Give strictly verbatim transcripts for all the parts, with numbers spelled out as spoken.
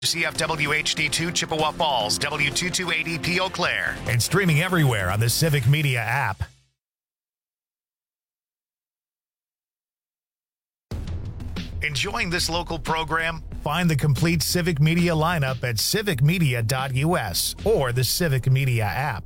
C F W H D two Chippewa Falls, W two two eighty P Eau Claire, and streaming everywhere on the Civic Media app. Enjoying this local program? Find the complete Civic Media lineup at civic media dot U S or the Civic Media app.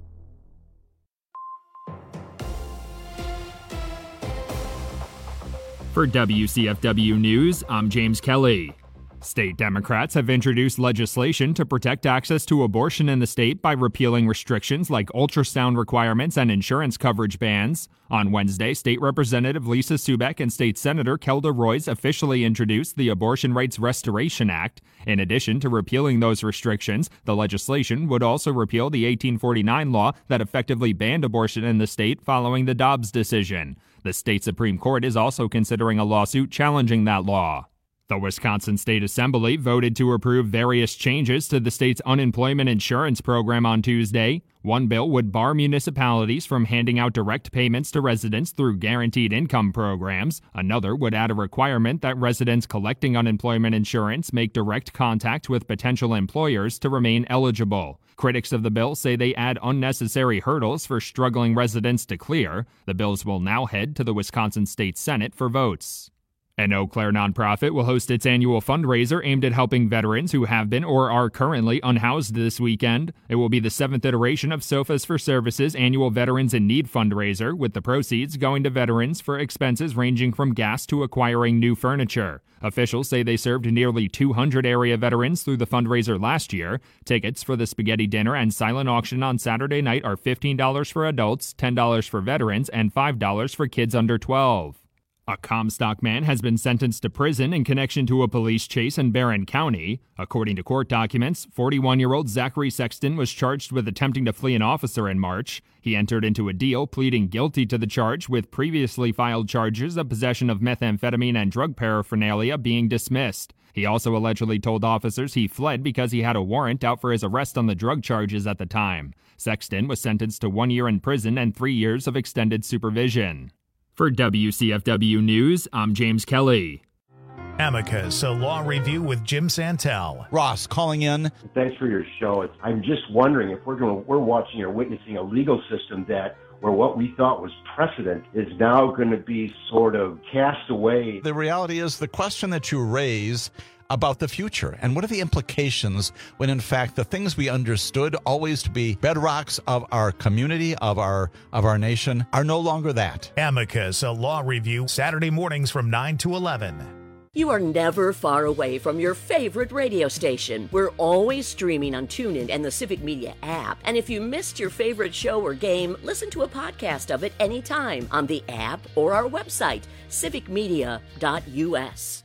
For W C F W News, I'm James Kelly. State Democrats have introduced legislation to protect access to abortion in the state by repealing restrictions like ultrasound requirements and insurance coverage bans. On Wednesday, State Representative Lisa Subeck and State Senator Kelda Roys officially introduced the Abortion Rights Restoration Act. In addition to repealing those restrictions, the legislation would also repeal the eighteen forty-nine law that effectively banned abortion in the state following the Dobbs decision. The state Supreme Court is also considering a lawsuit challenging that law. The Wisconsin State Assembly voted to approve various changes to the state's unemployment insurance program on Tuesday. One bill would bar municipalities from handing out direct payments to residents through guaranteed income programs. Another would add a requirement that residents collecting unemployment insurance make direct contact with potential employers to remain eligible. Critics of the bill say they add unnecessary hurdles for struggling residents to clear. The bills will now head to the Wisconsin State Senate for votes. An Eau Claire nonprofit will host its annual fundraiser aimed at helping veterans who have been or are currently unhoused this weekend. It will be the seventh iteration of Sofas for Services' annual Veterans in Need fundraiser, with the proceeds going to veterans for expenses ranging from gas to acquiring new furniture. Officials say they served nearly two hundred area veterans through the fundraiser last year. Tickets for the spaghetti dinner and silent auction on Saturday night are fifteen dollars for adults, ten dollars for veterans, and five dollars for kids under twelve. A Comstock man has been sentenced to prison in connection to a police chase in Barron County. According to court documents, forty-one-year-old Zachary Sexton was charged with attempting to flee an officer in March. He entered into a deal pleading guilty to the charge, with previously filed charges of possession of methamphetamine and drug paraphernalia being dismissed. He also allegedly told officers he fled because he had a warrant out for his arrest on the drug charges at the time. Sexton was sentenced to one year in prison and three years of extended supervision. For W C F W News, I'm James Kelly. Amicus, a law review with Jim Santel. Ross calling in. Thanks for your show. It's, I'm just wondering if we're going, we're watching or witnessing a legal system that where what we thought was precedent is now going to be sort of cast away. The reality is the question that you raise about the future, and what are the implications when in fact the things we understood always to be bedrocks of our community, of our of our nation, are no longer that. Amicus, a law review, Saturday mornings from nine to eleven. You are never far away from your favorite radio station. We're always streaming on TuneIn and the Civic Media app. And if you missed your favorite show or game, listen to a podcast of it anytime on the app or our website, civic media dot U S.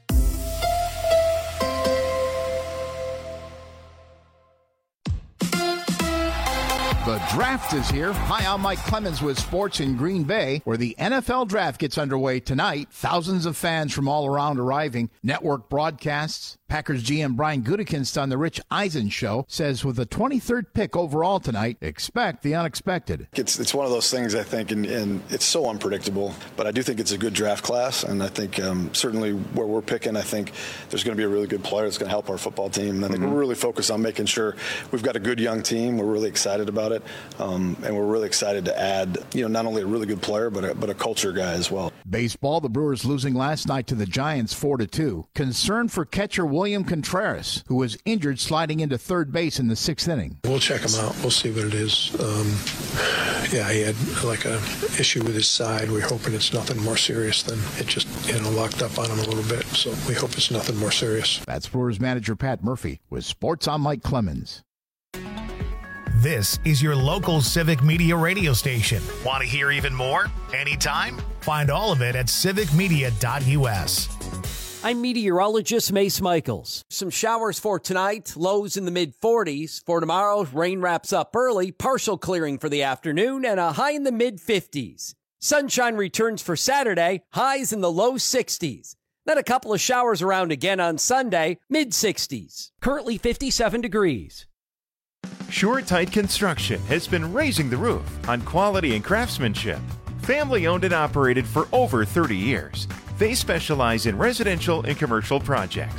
The draft is here. Hi, I'm Mike Clemens with sports in Green Bay, where the N F L draft gets underway tonight. Thousands of fans from all around arriving. Network broadcasts. Packers G M Brian Gutekunst on the Rich Eisen Show says with the twenty-third pick overall tonight, expect the unexpected. It's it's one of those things, I think, and, and it's so unpredictable. But I do think it's a good draft class, and I think um, certainly where we're picking, I think there's going to be a really good player that's going to help our football team. And I think mm-hmm. we're really focused on making sure we've got a good young team. We're really excited about it, um, and we're really excited to add, you know, not only a really good player, but a, but a culture guy as well. Baseball, the Brewers losing last night to the Giants four to two. Concern for catcher William Contreras, who was injured sliding into third base in the sixth inning. We'll check him out. We'll see what it is. Um, yeah, he had like a issue with his side. We're hoping it's nothing more serious than it just, you know, locked up on him a little bit. So we hope it's nothing more serious. That's Brewers manager Pat Murphy with Sports on Mike Clemens. This is your local Civic Media radio station. Want to hear even more? Anytime? Find all of it at civic media dot U S. I'm meteorologist Mace Michaels. Some showers for tonight, lows in the mid forties. For tomorrow, rain wraps up early, partial clearing for the afternoon, and a high in the mid fifties. Sunshine returns for Saturday, highs in the low sixties. Then a couple of showers around again on Sunday, mid sixties. Currently fifty-seven degrees. SureTight Construction has been raising the roof on quality and craftsmanship. Family owned and operated for over thirty years. They specialize in residential and commercial projects.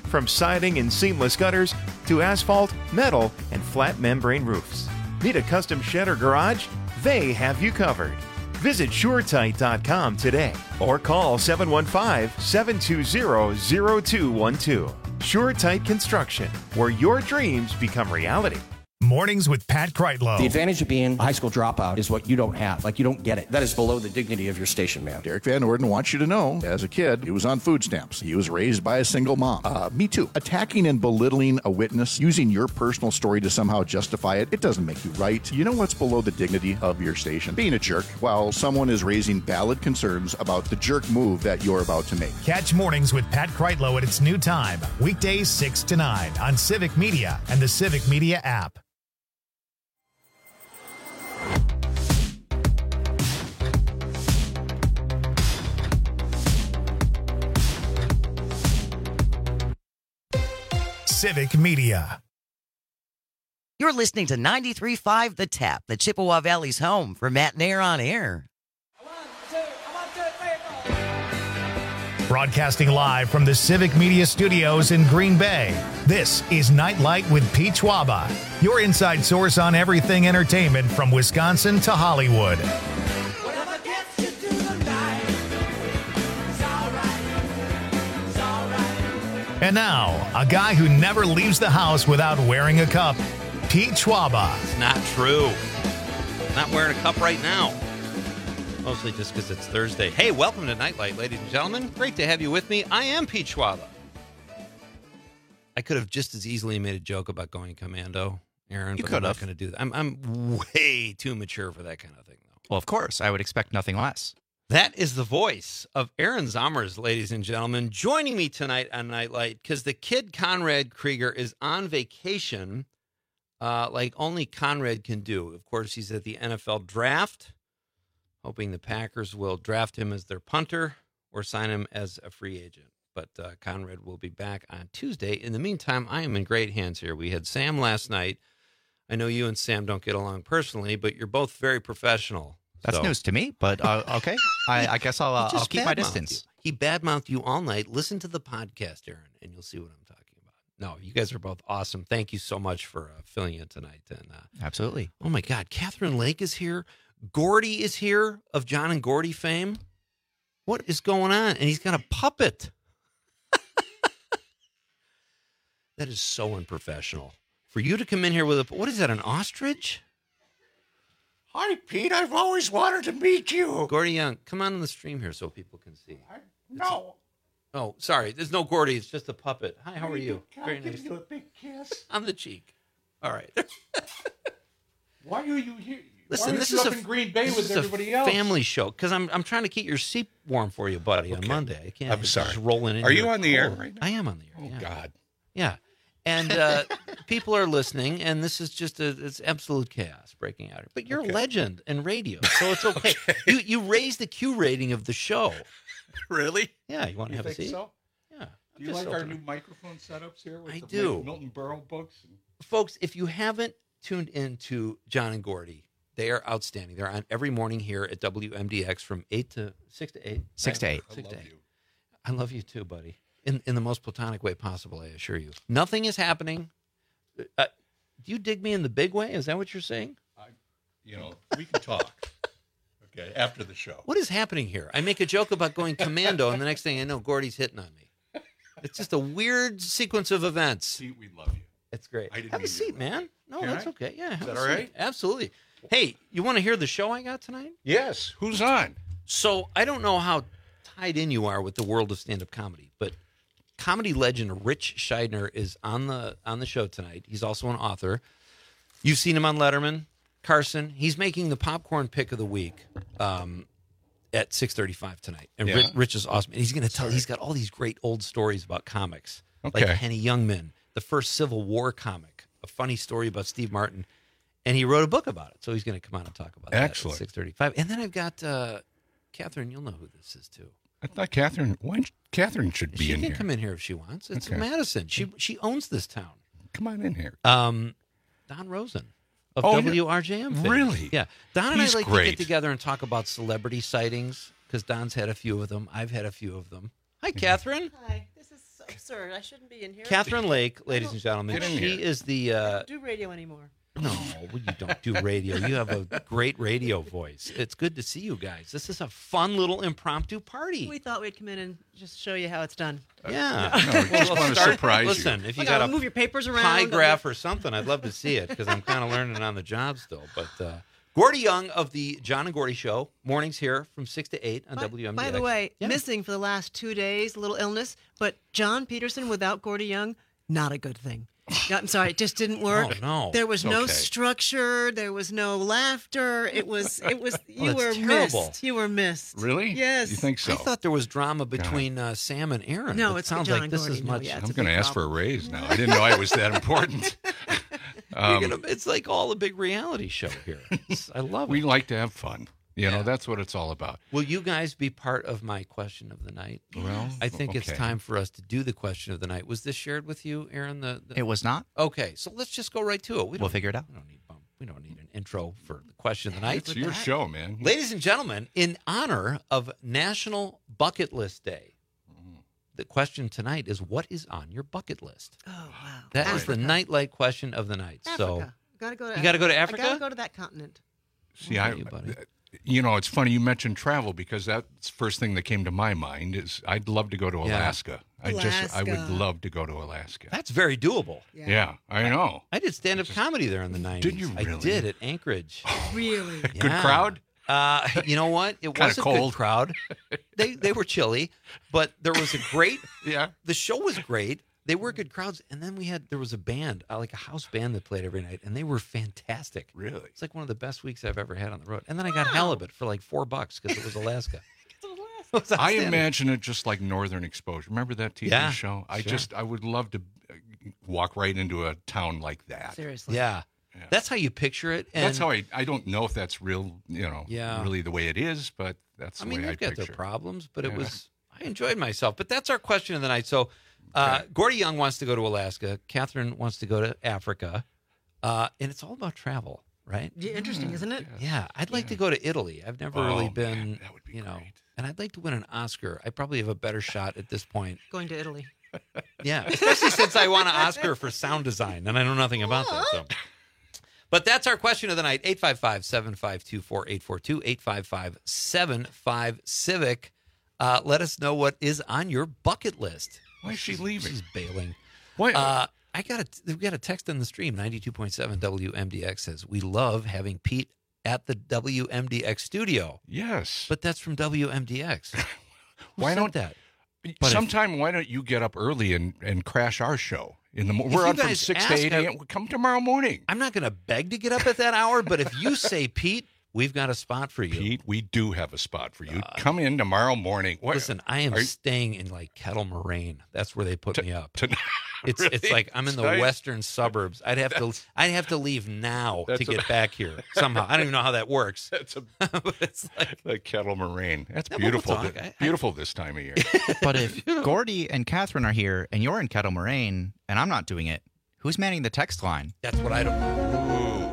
From siding and seamless gutters to asphalt, metal, and flat membrane roofs. Need a custom shed or garage? They have you covered. Visit SureTight dot com today or call seven one five, seven two zero, zero two one two. SureTight Construction, where your dreams become reality. Mornings with Pat Kreitlow. The advantage of being a high school dropout is what you don't have. Like, you don't get it. That is below the dignity of your station, man. Derek Van Orden wants you to know, as a kid, he was on food stamps. He was raised by a single mom. Uh, me too. Attacking and belittling a witness, using your personal story to somehow justify it, it doesn't make you right. You know what's below the dignity of your station? Being a jerk while someone is raising valid concerns about the jerk move that you're about to make. Catch Mornings with Pat Kreitlow at its new time, weekdays six to nine on Civic Media and the Civic Media app. Civic Media. You're listening to ninety-three point five The Tap, the Chippewa Valley's home for Matt Nair on air. Broadcasting live from the Civic Media Studios in Green Bay, this is Nightlight with Pete Schwaba, your inside source on everything entertainment from Wisconsin to Hollywood. And now, a guy who never leaves the house without wearing a cup, Pete Schwaba. It's not true. Not wearing a cup right now. Mostly just because it's Thursday. Hey, welcome to Nightlight, ladies and gentlemen. Great to have you with me. I am Pete Schwaba. I could have just as easily made a joke about going commando, Aaron, you but could I'm not have. going to do that. I'm, I'm way too mature for that kind of thing, though. Well, of course. I would expect nothing less. That is the voice of Aaron Zommers, ladies and gentlemen, joining me tonight on Nightlight because the kid Conrad Krieger is on vacation uh, like only Conrad can do. Of course, he's at the N F L draft, hoping the Packers will draft him as their punter or sign him as a free agent. But uh, Conrad will be back on Tuesday. In the meantime, I am in great hands here. We had Sam last night. I know you and Sam don't get along personally, but you're both very professional. That's so. news to me, but uh, okay. I, I guess I'll, uh, I'll keep my distance. You. He badmouthed you all night. Listen to the podcast, Aaron, and you'll see what I'm talking about. No, you guys are both awesome. Thank you so much for uh, filling in tonight. And uh, Absolutely. Oh, my God. Catherine Lake is here. Gordy is here of John and Gordy fame. What is going on? And he's got a puppet. That is so unprofessional. For you to come in here with a, what is that, an ostrich? Hi, Pete. I've always wanted to meet you. Gordy Young, come on in the stream here so people can see. I, no. A, oh, sorry. There's no Gordy. It's just a puppet. Hi, how are you? Can Very I give nice. you a big kiss? On the cheek. All right. Why are you here? Listen, Why this you is up a in Green Bay this with is everybody a else. family show because I'm I'm trying to keep your seat warm for you, buddy, on Okay. Monday. I can't. I'm sorry. Just rolling in. Are here you on the air cold. right now? I am on the air. Oh yeah. God. Yeah, and uh, people are listening, and this is just a it's absolute chaos breaking out here. But you're Okay. a legend in radio, so it's okay. Okay. You you raised the Q rating of the show. Really? Yeah, you want to You have a think seat? so? Yeah. Do you Just like our open new it. microphone setups here? With I the do. Mil- Milton Berle books. Folks, if you haven't tuned into John and Gordy, they are outstanding. They're on every morning here at W M D X from eight to six to eight. Six to eight. I Six love to eight. you. I love you too, buddy. In in the most platonic way possible, I assure you. Nothing is happening. Uh, do you dig me in the big way? Is that what you're saying? I, you know, we can talk. Okay, after the show. What is happening here? I make a joke about going commando, and the next thing I know, Gordy's hitting on me. It's just a weird sequence of events. Pete, we love you. It's great. I didn't Have a mean to seat, interrupt. man. No, Can that's I? okay. Yeah, have that a all seat. right? Absolutely. Hey, you want to hear the show I got tonight? Yes. Who's on? So I don't know how tied in you are with the world of stand-up comedy, but comedy legend Rich Scheidner is on the on the show tonight. He's also an author. You've seen him on Letterman, Carson. He's making the popcorn pick of the week um, at six thirty-five tonight. And Yeah. Rich, Rich is awesome. And he's going to tell. He's got all these great old stories about comics, Okay. like Henny Youngman, the first Civil War comic, a funny story about Steve Martin, and he wrote a book about it. So he's going to come on and talk about Excellent. that at six thirty-five. And then I've got uh, Catherine. You'll know who this is too. I thought Catherine. Why? Catherine should be She in can here. come in here if she wants. It's Okay. Madison. She she owns this town. Come on in here. Um, Don Rosen of Oh, W R J M. fame. really? Yeah. Don and He's I like to great. get together and talk about celebrity sightings because Don's had a few of them. I've had a few of them. Hi, Catherine. Hi. This is Sir, I shouldn't be in here. Catherine Lake, ladies and gentlemen, Get in she here. is the. Uh, I don't do radio anymore. no, well, you don't do radio. You have a great radio voice. It's good to see you guys. This is a fun little impromptu party. We thought we'd come in and just show you how it's done. Yeah. No, we just want to start- surprise you. Listen, if you Look, got I'll a move your papers around. pie graph or something, I'd love to see it because I'm kind of learning on the job still. But uh, Gordy Young of the John and Gordy Show, mornings here from six to eight on By, W M D X. by the way, Yeah. missing for the last two days, a little illness, but John Peterson without Gordy Young, not a good thing. No, I'm sorry, it just didn't work. Oh, no. There was no Okay. structure. There was no laughter. It was, it was, you that's were terrible. missed. You were missed. Really? Yes. You think so? I thought there was drama between uh, Sam and Aaron. No, It it's sounds John like this Gordy. is No, much. yeah, it's I'm a going to big ask for a problem. raise now. I didn't know I was that important. You're Um, gonna- it's like all a big reality show here. It's- I love we it. like to have fun. You know, Yeah. that's what it's all about. Will you guys be part of my question of the night? Well, I think it's okay. time for us to do the question of the night. Was this shared with you, Aaron? The, the... It was not. Okay, so let's just go right to it. We We'll don't- figure it out. We don't need bump. We don't need an intro for the question of the night. It's your show, man. Ladies and gentlemen, in honor of National Bucket List Day, the question tonight is, what is on your bucket list? Oh, wow. That is the Africa. nightlight question of the night. So Africa. Gotta go to You gotta go to I Africa? gotta go to that continent. See, I, you, buddy? you know, it's funny you mentioned travel because that's the first thing that came to my mind is I'd love to go to Yeah. Alaska. I just, I would Alaska. love to go to Alaska. that's very doable. Yeah, I know. I did stand-up comedy there in the nineties. you I really? did at Anchorage. Really? Good Yeah. crowd? Uh, you know what? It Kinda was a cold. good crowd. They they were chilly, but there was a great. Yeah. The show was great. They were good crowds, and then we had there was a band, uh, like a house band that played every night, and they were fantastic. Really? It's like one of the best weeks I've ever had on the road. And then I got halibut for like four bucks because it was Alaska. It was I outstanding. imagine it just like Northern Exposure. Remember that T V Yeah, show? I sure. just, I would love to uh, walk right into a town like that. Seriously. Yeah. Yeah. That's how you picture it. And, That's how I, I don't know if that's real, you know, Yeah. really the way it is, but that's the I mean, way I they've got picture their it. problems, but it Yeah. was I enjoyed myself. But that's our question of the night. So, uh, Okay. Gordy Young wants to go to Alaska. Catherine wants to go to Africa, uh, and it's all about travel, right? Yeah, interesting, isn't it? Yeah, I'd like to go to Italy. I've never Oh, really man, been, that would be you know, great. and I'd like to win an Oscar. I probably have a better shot at this point. Going to Italy. Yeah, especially since I won an Oscar for sound design, and I know nothing about that. So. But that's our question of the night. eight five five, seven five two, four eight four two, eight five five, seven five, Civic. Uh, let us know what is on your bucket list. Why is she leaving? She's bailing. Why? Uh, I got a we got a text in the stream. ninety-two point seven W M D X says we love having Pete at the W M D X studio. yes. But that's from W M D X. Who Why said don't- that? but if- Sometime, why don't you get up early and, and crash our show in the morning? If We're you on from guys six to ask, eight I- a.m. Come tomorrow morning. I'm not going to beg to get up at that hour, but if you say, Pete, we've got a spot for you. Pete, we do have a spot for you. Come in tomorrow morning. What, Listen, I am are you- staying in like Kettle Moraine. That's where they put To- me up. to- It's it's Really? like I'm in the Tonight? western suburbs. I'd have to I'd have to leave now to That's a- get back here somehow. I don't even know how that works. That's a But it's like the Kettle Moraine. That's Yeah, but we'll beautiful. talk. th- I- I- beautiful this time of year. But if Gordy and Catherine are here and you're in Kettle Moraine and I'm not doing it, who's manning the text line? that's what I don't Ooh.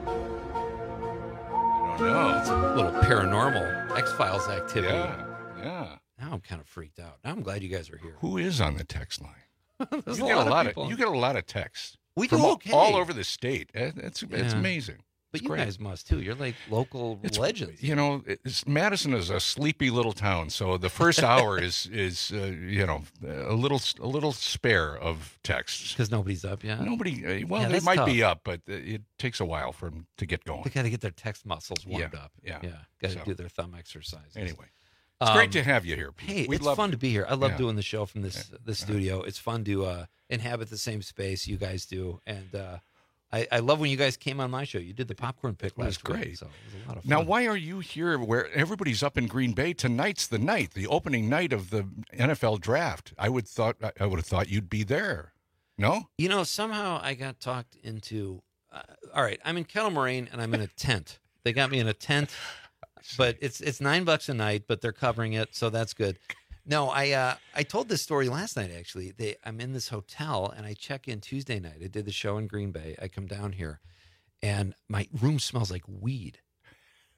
I don't know. It's a little paranormal X-Files activity. Yeah, yeah. Now I'm kind of freaked out. Now I'm glad you guys are here. Who is on the text line? There's you a get lot a lot of people. of you get a lot of texts. We from do all, okay. all over the state. It- It's it's Yeah. amazing. But It's you great. guys must too. You're like local It's, legends. You know, it's, Madison is a sleepy little town, so the first hour is is uh, you know a little a little spare of texts Because nobody's up yet. Nobody. Uh, well, Yeah, they that's might be tough. up, but uh, it takes a while for them to get going. They got to get their text muscles warmed Yeah, up. yeah. yeah. Got to So- do their thumb exercises. Anyway, it's great Um, to have you here, Pete. Hey, We it's love fun you. to be here. I love Yeah. doing the show from this Yeah. the studio. It's fun to uh, inhabit the same space you guys do, and uh, I, I love when you guys came on my show. You did the popcorn pick It was last week, great. so it was a lot of fun. Now, why are you here where everybody's up in Green Bay? Tonight's the night, the opening night of the N F L draft. I would thought I would have thought you'd be there. No? You know, somehow I got talked into. Uh, all right, I'm in Kettle Moraine and I'm in a tent. They got me in a tent, but it's it's nine bucks a night, but they're covering it, so that's good. No, I uh, I told this story last night. Actually, they I'm in this hotel and I check in Tuesday night. I did the show in Green Bay. I come down here, and my room smells like weed.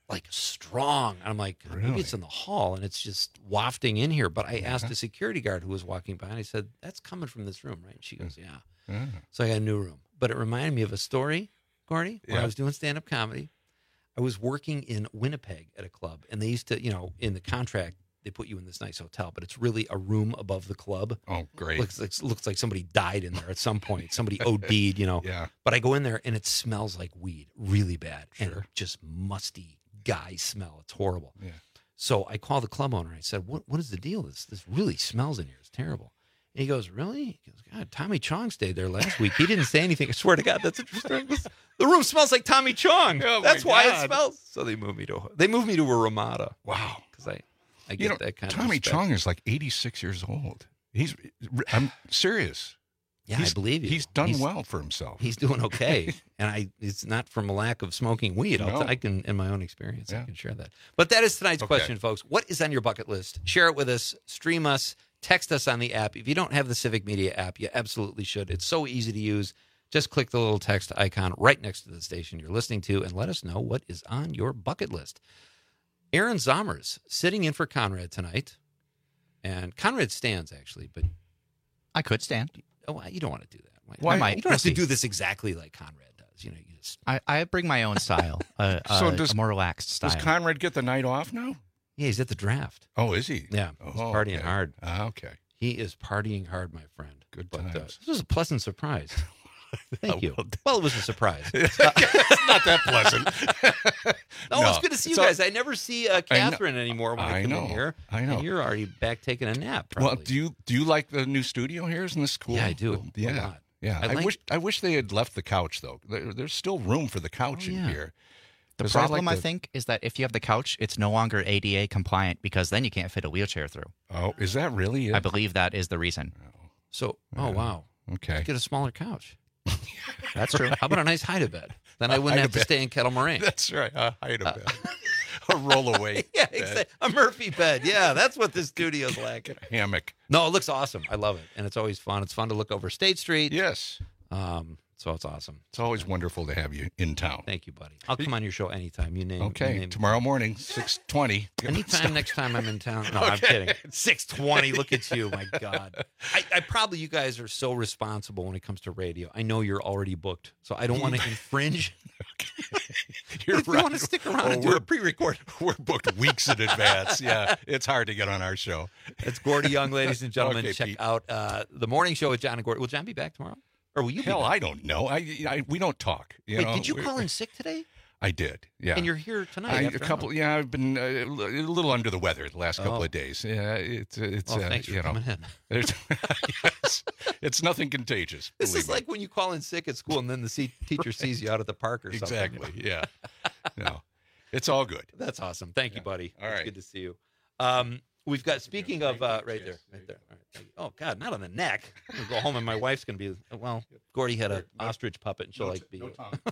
like strong. I'm like, Really? maybe it's in the hall and it's just wafting in here. But I asked a security guard who was walking by, and I said, that's coming from this room, right? And she goes, yeah. Yeah. So I got a new room. But it reminded me of a story, Gordy, when Yeah. I was doing stand-up comedy. I was working in Winnipeg at a club, and they used to, you know, in the contract, they put you in this nice hotel, but it's really a room above the club. Oh, great. Looks like, looks like somebody died in there at some point. Somebody OD'd, you know. Yeah. But I go in there, and it smells like weed really bad. Sure. And just musty guy smell. It's horrible. Yeah. So I called the club owner. I said, what What is the deal? This this really smells in here. It's terrible. And he goes, really? He goes, God, Tommy Chong stayed there last week. He didn't say anything. I swear to God, that's interesting. The room smells like Tommy Chong. Oh, my that's why God. it smells. So they moved me to they moved me to a Ramada. Wow. Because I, I get You know, that kind Tommy of respect. Chong is like eighty-six years old. He's, I'm serious. Yeah, He's- I believe you. He's done He's- well for himself. He's doing okay, and I it's not from a lack of smoking weed. I'll No. t- I can, in my own experience, I Yeah. can share that. But that is tonight's Okay. question, folks. What is on your bucket list? Share it with us. Stream us. Text us on the app. If you don't have the Civic Media app, you absolutely should. It's so easy to use. Just click the little text icon right next to the station you're listening to, and let us know what is on your bucket list. Aaron Zommers sitting in for Conrad tonight, and Conrad stands actually, but I could stand. oh, you don't want to do that. Why? You I might. don't have to We'll see. do this exactly like Conrad does. You know, you just I, I bring my own style, uh, So uh, does- a more relaxed style. Does Conrad get the night off now? yeah, he's at the draft. Oh, is he? Yeah, he's Oh, partying okay. hard. Ah, okay. He is partying hard, my friend. Good But uh, times. this was a pleasant surprise. Thank you. Well, Well, it was a surprise. it's not that pleasant. No, No. it's good to see you So- guys. I never see uh, I know- Catherine anymore when I, I come know. in here. I know. And you're already back taking a nap. Probably. Well, do you do you like the new studio here? Isn't this cool? Yeah, I do. A Yeah, lot. yeah. I I, like- wish I wish they had left the couch though. There, there's still room for the couch Oh, in yeah. here. The 'Cause I problem, like I the- think, is that if you have the couch, it's no longer A D A compliant because then you can't fit a wheelchair through. Oh, is that really it? I believe that is the reason. So, oh wow. Okay. Get a smaller couch. That's true. How about a nice hide-a-bed? Then I wouldn't have to Hide-a-bed. stay in Kettle Moraine. That's right. Uh, hide a bed. A roll away. yeah, bed. exactly. A Murphy bed. Yeah, that's what this studio's like. Hammock. No, it looks awesome. I love it, and it's always fun. It's fun to look over State Street. Yes. Um, so it's awesome. It's always wonderful to have you in town. Thank you, buddy. I'll come on your show anytime. You name. you Okay. name- Tomorrow morning, six twenty. Anytime next time I'm in town. No, I'm kidding. six twenty. Look at you. My God. I, I probably, you guys are so responsible when it comes to radio. I know you're already booked, so I don't want to infringe. You're if right. you want to stick around Oh, and do we're- a pre-record. We're booked weeks in advance. Yeah, it's hard to get on our show. It's Gordy Young, ladies and gentlemen. Okay, Check Pete. out uh, the morning show with John and Gordy. Will John be back tomorrow? Or will you Hell, be back? I don't know. I, I we don't talk. You Wait, know? did you We- call in sick today? I did. Yeah. And you're here tonight. I, a after couple. hours. Yeah, I've been uh, a little under the weather the last couple Oh. of days. Yeah, it's it's Well, uh, thanks for you know, coming in. there's, yes, it's nothing contagious. This believe is me. like when you call in sick at school and then the se- teacher sees you out at the park or something. Exactly. Yeah. No, it's all good. That's awesome. Thank you, buddy. All It's right. good to see you. Um, we've got, speaking of, uh, right there, right there. All right. Thank you. Oh, God, not on the neck. I'm going to go home and my wife's going to be, well, Gordy had an ostrich puppet and she'll like be.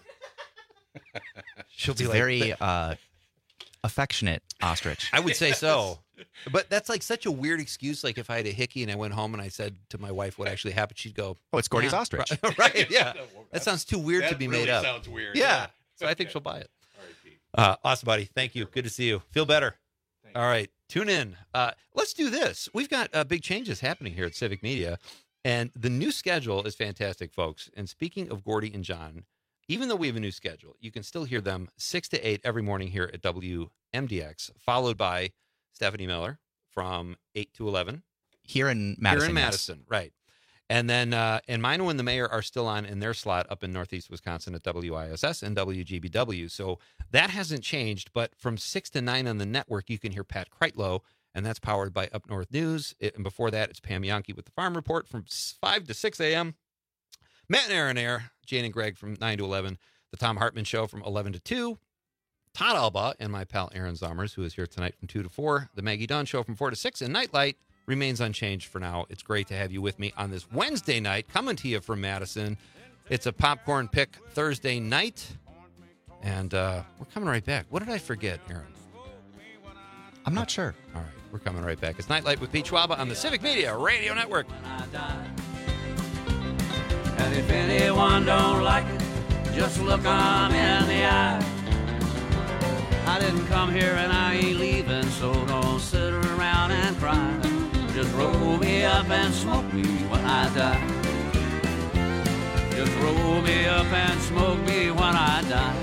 She'll It's be a like, very uh, affectionate ostrich. I would say so. But that's like such a weird excuse. Like if I had a hickey and I went home and I said to my wife what actually happened, she'd go, Oh, it's Gordy's "Yeah, ostrich." Right, right, yeah. That sounds too weird to That be really made up. sounds weird. Yeah. Yeah. So I think she'll buy it. Uh, awesome, buddy. Thank you. Good to see you. Feel better. All right. Tune in. Uh, let's do this. We've got uh, big changes happening here at Civic Media, and the new schedule is fantastic, folks. And speaking of Gordy and John, even though we have a new schedule, you can still hear them six to eight every morning here at W M D X, followed by Stephanie Miller from eight to eleven. Here in Madison. Here in yes. Madison, right. And then, uh, and Mino and the Mayor are still on in their slot up in Northeast Wisconsin at W I S S and W G B W. So that hasn't changed. But from six to nine on the network, you can hear Pat Kreitlow, and that's powered by Up North News. It, and before that, it's Pam Yonke with the Farm Report from five to six a.m. Matt and Aaron Air, Jane and Greg from nine to eleven. The Tom Hartman Show from eleven to two. Todd Alba and my pal Aaron Zommers, who is here tonight from two to four. The Maggie Dunn Show from four to six. And Nightlight remains unchanged for now. It's great to have you with me on this Wednesday night, coming to you from Madison. It's a popcorn pick Thursday night, and uh, we're coming right back. What did I forget, Aaron? I'm not sure. All right, we're coming right back. It's Nightlight with Pete Schwaba on the Civic Media Radio Network. And if anyone don't like it, just look 'em in the eye. I didn't come here and I ain't leaving, so don't sit around and cry. Just roll me up and smoke me when I die. Just roll me up and smoke me when I die.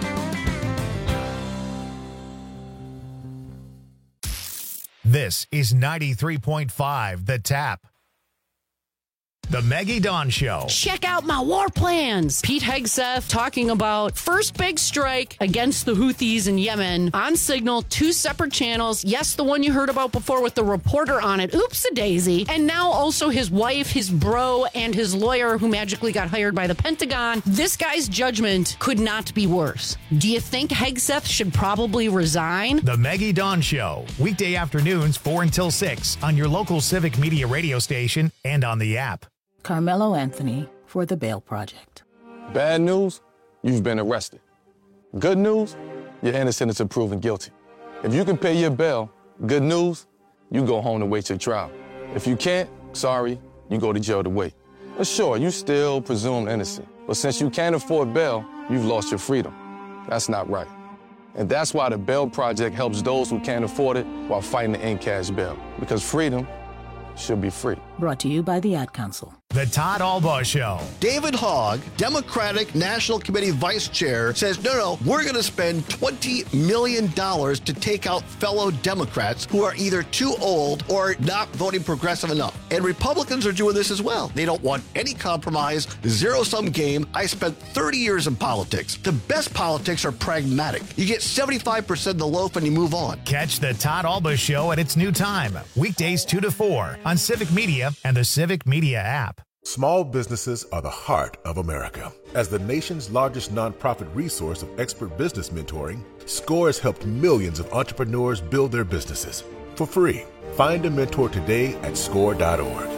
This is ninety-three point five The Tap. The Maggie Dawn Show. Check out my war plans. Pete Hegseth talking about first big strike against the Houthis in Yemen on Signal, two separate channels. Yes, the one you heard about before with the reporter on it. Oops-a-daisy. And now also his wife, his bro, and his lawyer who magically got hired by the Pentagon. This guy's judgment could not be worse. Do you think Hegseth should probably resign? The Maggie Dawn Show. Weekday afternoons, four until six on your local Civic Media radio station and on the app. Carmelo Anthony for the Bail Project. Bad news, you've been arrested. Good news, you're innocent until proven guilty. If you can pay your bail, good news, you go home to wait your trial. If you can't, sorry, you go to jail to wait. But sure, you still presumed innocent. But since you can't afford bail, you've lost your freedom. That's not right. And that's why the Bail Project helps those who can't afford it while fighting to end cash bail. Because freedom should be free. Brought to you by the Ad Council. The Todd Albaugh Show. David Hogg, Democratic National Committee Vice Chair, says, no, no, we're going to spend twenty million dollars to take out fellow Democrats who are either too old or not voting progressive enough. And Republicans are doing this as well. They don't want any compromise, zero-sum game. I spent thirty years in politics. The best politics are pragmatic. You get seventy-five percent of the loaf and you move on. Catch the Todd Albaugh Show at its new time, weekdays two to four on Civic Media and the Civic Media app. Small businesses are the heart of America. As the nation's largest nonprofit resource of expert business mentoring, SCORE has helped millions of entrepreneurs build their businesses for free. Find a mentor today at score dot org.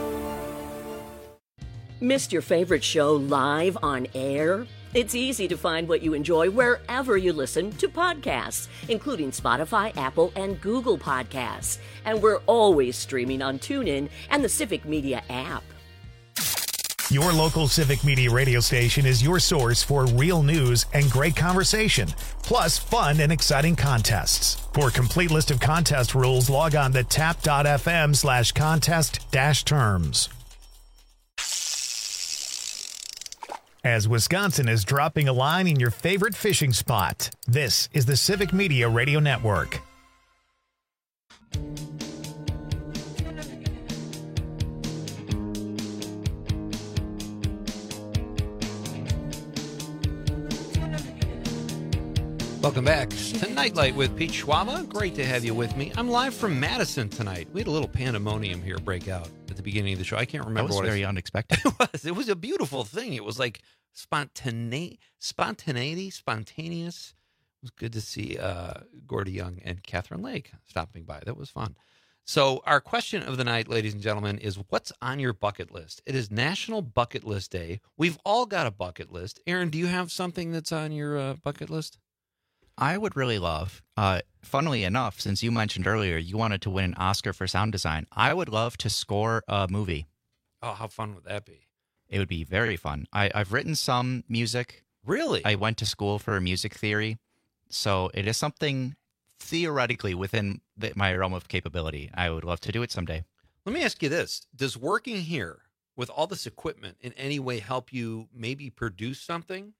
Missed your favorite show live on air? It's easy to find what you enjoy wherever you listen to podcasts, including Spotify, Apple, and Google Podcasts. And we're always streaming on TuneIn and the Civic Media app. Your local Civic Media radio station is your source for real news and great conversation, plus fun and exciting contests. For a complete list of contest rules, log on to tap.fm slash contest dash terms. As Wisconsin is dropping a line in your favorite fishing spot, this is the Civic Media Radio Network. Welcome back to Nightlight with Pete Schwaba. Great to have you with me. I'm live from Madison tonight. We had a little pandemonium here break out at the beginning of the show. I can't remember that was what very I, unexpected. It was. It was a beautiful thing. It was like spontane, spontaneity, spontaneous. It was good to see uh, Gordy Young and Catherine Lake stopping by. That was fun. So our question of the night, ladies and gentlemen, is what's on your bucket list? It is National Bucket List Day. We've all got a bucket list. Aaron, do you have something that's on your uh, bucket list? I would really love, uh, funnily enough, since you mentioned earlier you wanted to win an Oscar for sound design, I would love to score a movie. Oh, how fun would that be? It would be very fun. I, I've written some music. Really? I went to school for music theory, so it is something theoretically within the, my realm of capability. I would love to do it someday. Let me ask you this. Does working here with all this equipment in any way help you maybe produce something?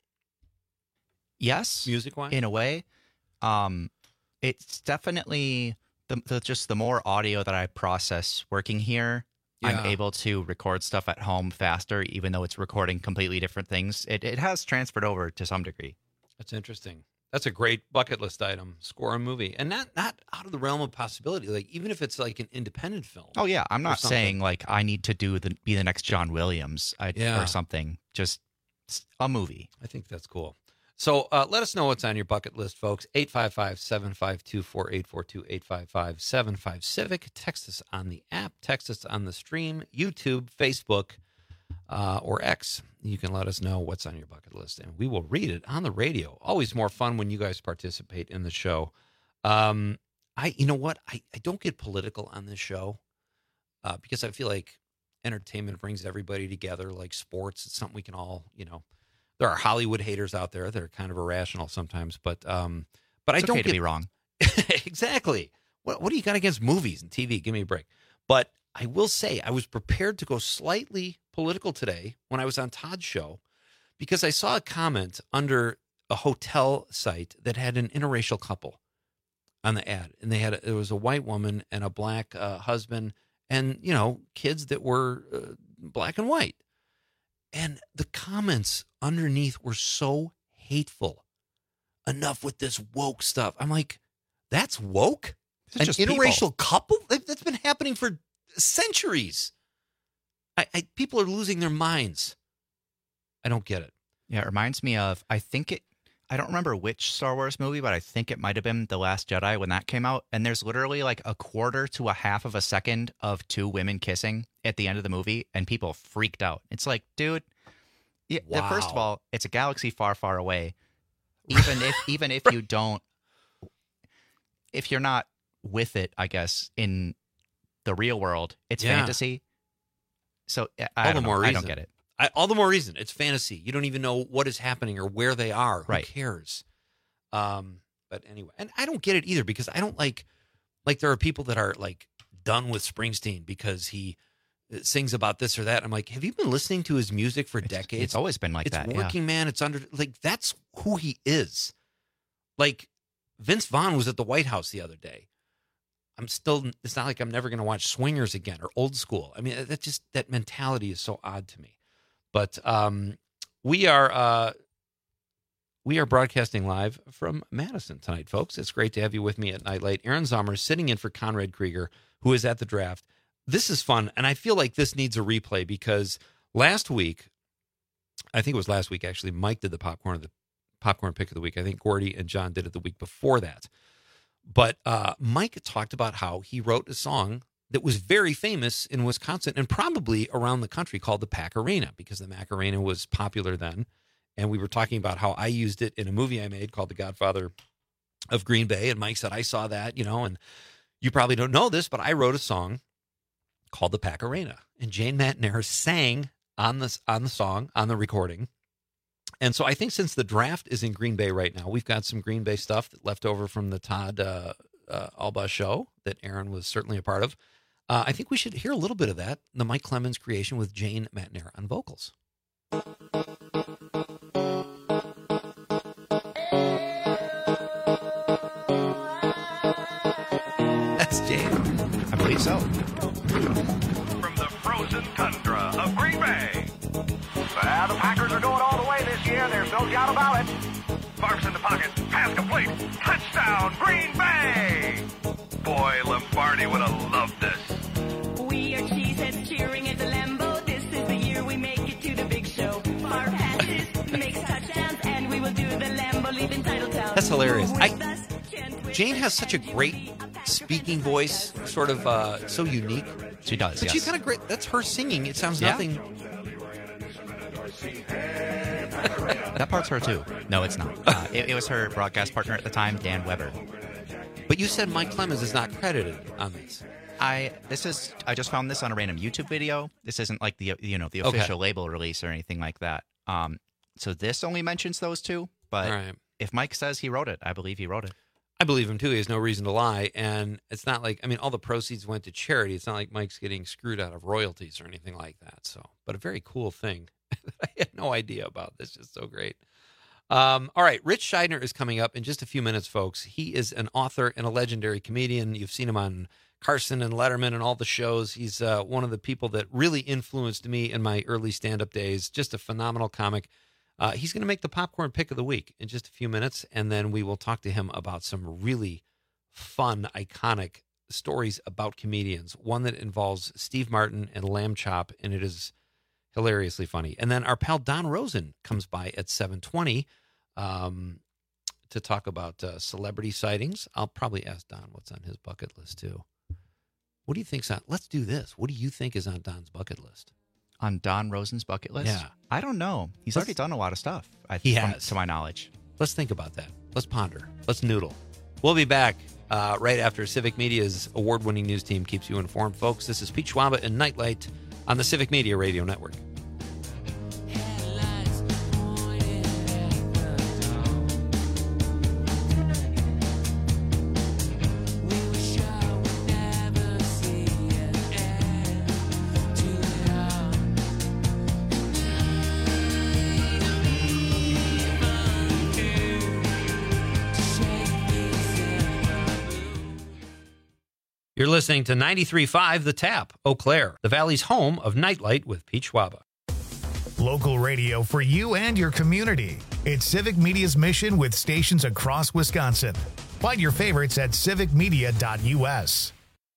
Yes, music-wise, in a way. Um, it's definitely the, the just the more audio that I process working here, yeah. I'm able to record stuff at home faster, even though it's recording completely different things. It it has transferred over to some degree. That's interesting. That's a great bucket list item. Score a movie, and not not out of the realm of possibility. Like even if it's like an independent film. Oh yeah, I'm not saying like I need to do the be the next John Williams I, yeah. or something. Just a movie. I think that's cool. So uh, let us know what's on your bucket list, folks. eight five five, seven five two, four eight four two, eight five five, seven five Civic. Text us on the app. Text us on the stream, YouTube, Facebook, uh, or X. You can let us know what's on your bucket list, and we will read it on the radio. Always more fun when you guys participate in the show. Um, I, you know what? I, I don't get political on this show uh, because I feel like entertainment brings everybody together, like sports. It's something we can all, you know. There are Hollywood haters out there that are kind of irrational sometimes, but um, but But it's I don't okay get to be wrong. Exactly. What, what do you got against movies and T V? Give me a break. But I will say I was prepared to go slightly political today when I was on Todd's show because I saw a comment under a hotel site that had an interracial couple on the ad. And they had, a, there was a white woman and a black uh, husband and, you know, kids that were uh, black and white. And the comments underneath were so hateful. Enough with this woke stuff. I'm like, that's woke? An just interracial couple? That's been happening for centuries. I, I people are losing their minds. I don't get it. Yeah, it reminds me of, I think it, I don't remember which Star Wars movie, but I think it might have been The Last Jedi when that came out. And there's literally like a quarter to a half of a second of two women kissing at the end of the movie, and people freaked out. It's like, dude, yeah, Wow. first of all, it's a galaxy far, far away. Even if even if you don't, if you're not with it, I guess, in the real world, it's Yeah. fantasy. So I, I all don't the know. more reason. I don't get it. I, all the more reason. It's fantasy. You don't even know what is happening or where they are. Right. Who cares? Um, but anyway, and I don't get it either because I don't like, like there are people that are like done with Springsteen because he sings about this or that. I'm like, have you been listening to his music for decades? It's always been like it's that. yeah. working man. It's under like that's who he is. Like Vince Vaughn was at the White House the other day. I'm still. It's not like I'm never going to watch Swingers again or Old School. I mean, that just that mentality is so odd to me. But um, we are uh, we are broadcasting live from Madison tonight, folks. It's great to have you with me at Night Light. Aaron Zommer sitting in for Conrad Krieger, who is at the draft. This is fun, and I feel like this needs a replay because last week, I think it was last week actually, Mike did the popcorn of the popcorn pick of the week. I think Gordy and John did it the week before that. But uh, Mike talked about how he wrote a song that was very famous in Wisconsin and probably around the country called the Pac-A-Rena because the Macarena was popular then. And we were talking about how I used it in a movie I made called The Godfather of Green Bay. And Mike said, I saw that, you know, and you probably don't know this, but I wrote a song called the Pac-A-Rena. And Jane McNair sang on the, on the song, on the recording. And so I think since the draft is in Green Bay right now, we've got some Green Bay stuff that left over from the Todd uh, uh, Alba show that Aaron was certainly a part of. Uh, I think we should hear a little bit of that, the Mike Clemens creation with Jane McNair on vocals. That's Jane. I believe so. From the frozen tundra of Green Bay. Uh, the Packers are going all the way this year. There's no doubt about it. Marks in the pocket. Pass complete. Touchdown, Green Bay. Boy, Lombardi would have loved this. We are cheeseheads cheering at the Lambeau. This is the year we make it to the big show. Far passes, makes touchdowns, and we will do the Lambeau lead in Titletown. That's hilarious. I, Jane has such a great speaking voice, sort of uh, so unique. She does, But yes. she's kind of great. That's her singing. It sounds Yeah. nothing. That part's her too. No, it's not. Uh, it, it was her broadcast partner at the time, Dan Weber. But you said Mike Clemens is not credited on this. I this is I just found this on a random YouTube video. This isn't like the you know the Okay. official label release or anything like that. Um, so this only mentions those two. But All right. if Mike says he wrote it, I believe he wrote it. I believe him too. He has no reason to lie. And it's not like, I mean, all the proceeds went to charity. It's not like Mike's getting screwed out of royalties or anything like that. So, but a very cool thing that I had no idea about. This is so great. Um, all right. Rich Scheidner is coming up in just a few minutes, folks. He is an author and a legendary comedian. You've seen him on Carson and Letterman and all the shows. He's uh, one of the people that really influenced me in my early stand-up days. Just a phenomenal comic. Uh, he's going to make the popcorn pick of the week in just a few minutes, and then we will talk to him about some really fun, iconic stories about comedians. One that involves Steve Martin and Lamb Chop, and it is hilariously funny. And then our pal Don Rosen comes by at seven twenty um, to talk about uh, celebrity sightings. I'll probably ask Don what's on his bucket list, too. What do you think's on? Let's do this. What do you think is on Don's bucket list? On Don Rosen's bucket list? Yeah. I don't know. He's Let's- already done a lot of stuff. I, He from- has. to my knowledge. Let's think about that. Let's ponder. Let's noodle. We'll be back uh, right after Civic Media's award-winning news team keeps you informed, folks. This is Pete Schwaba and Nightlight on the Civic Media Radio Network. You're listening to ninety-three point five The Tap, Eau Claire, the Valley's home of Nightlight with Pete Schwaba. Local radio for you and your community. It's Civic Media's mission with stations across Wisconsin. Find your favorites at civic media dot u s.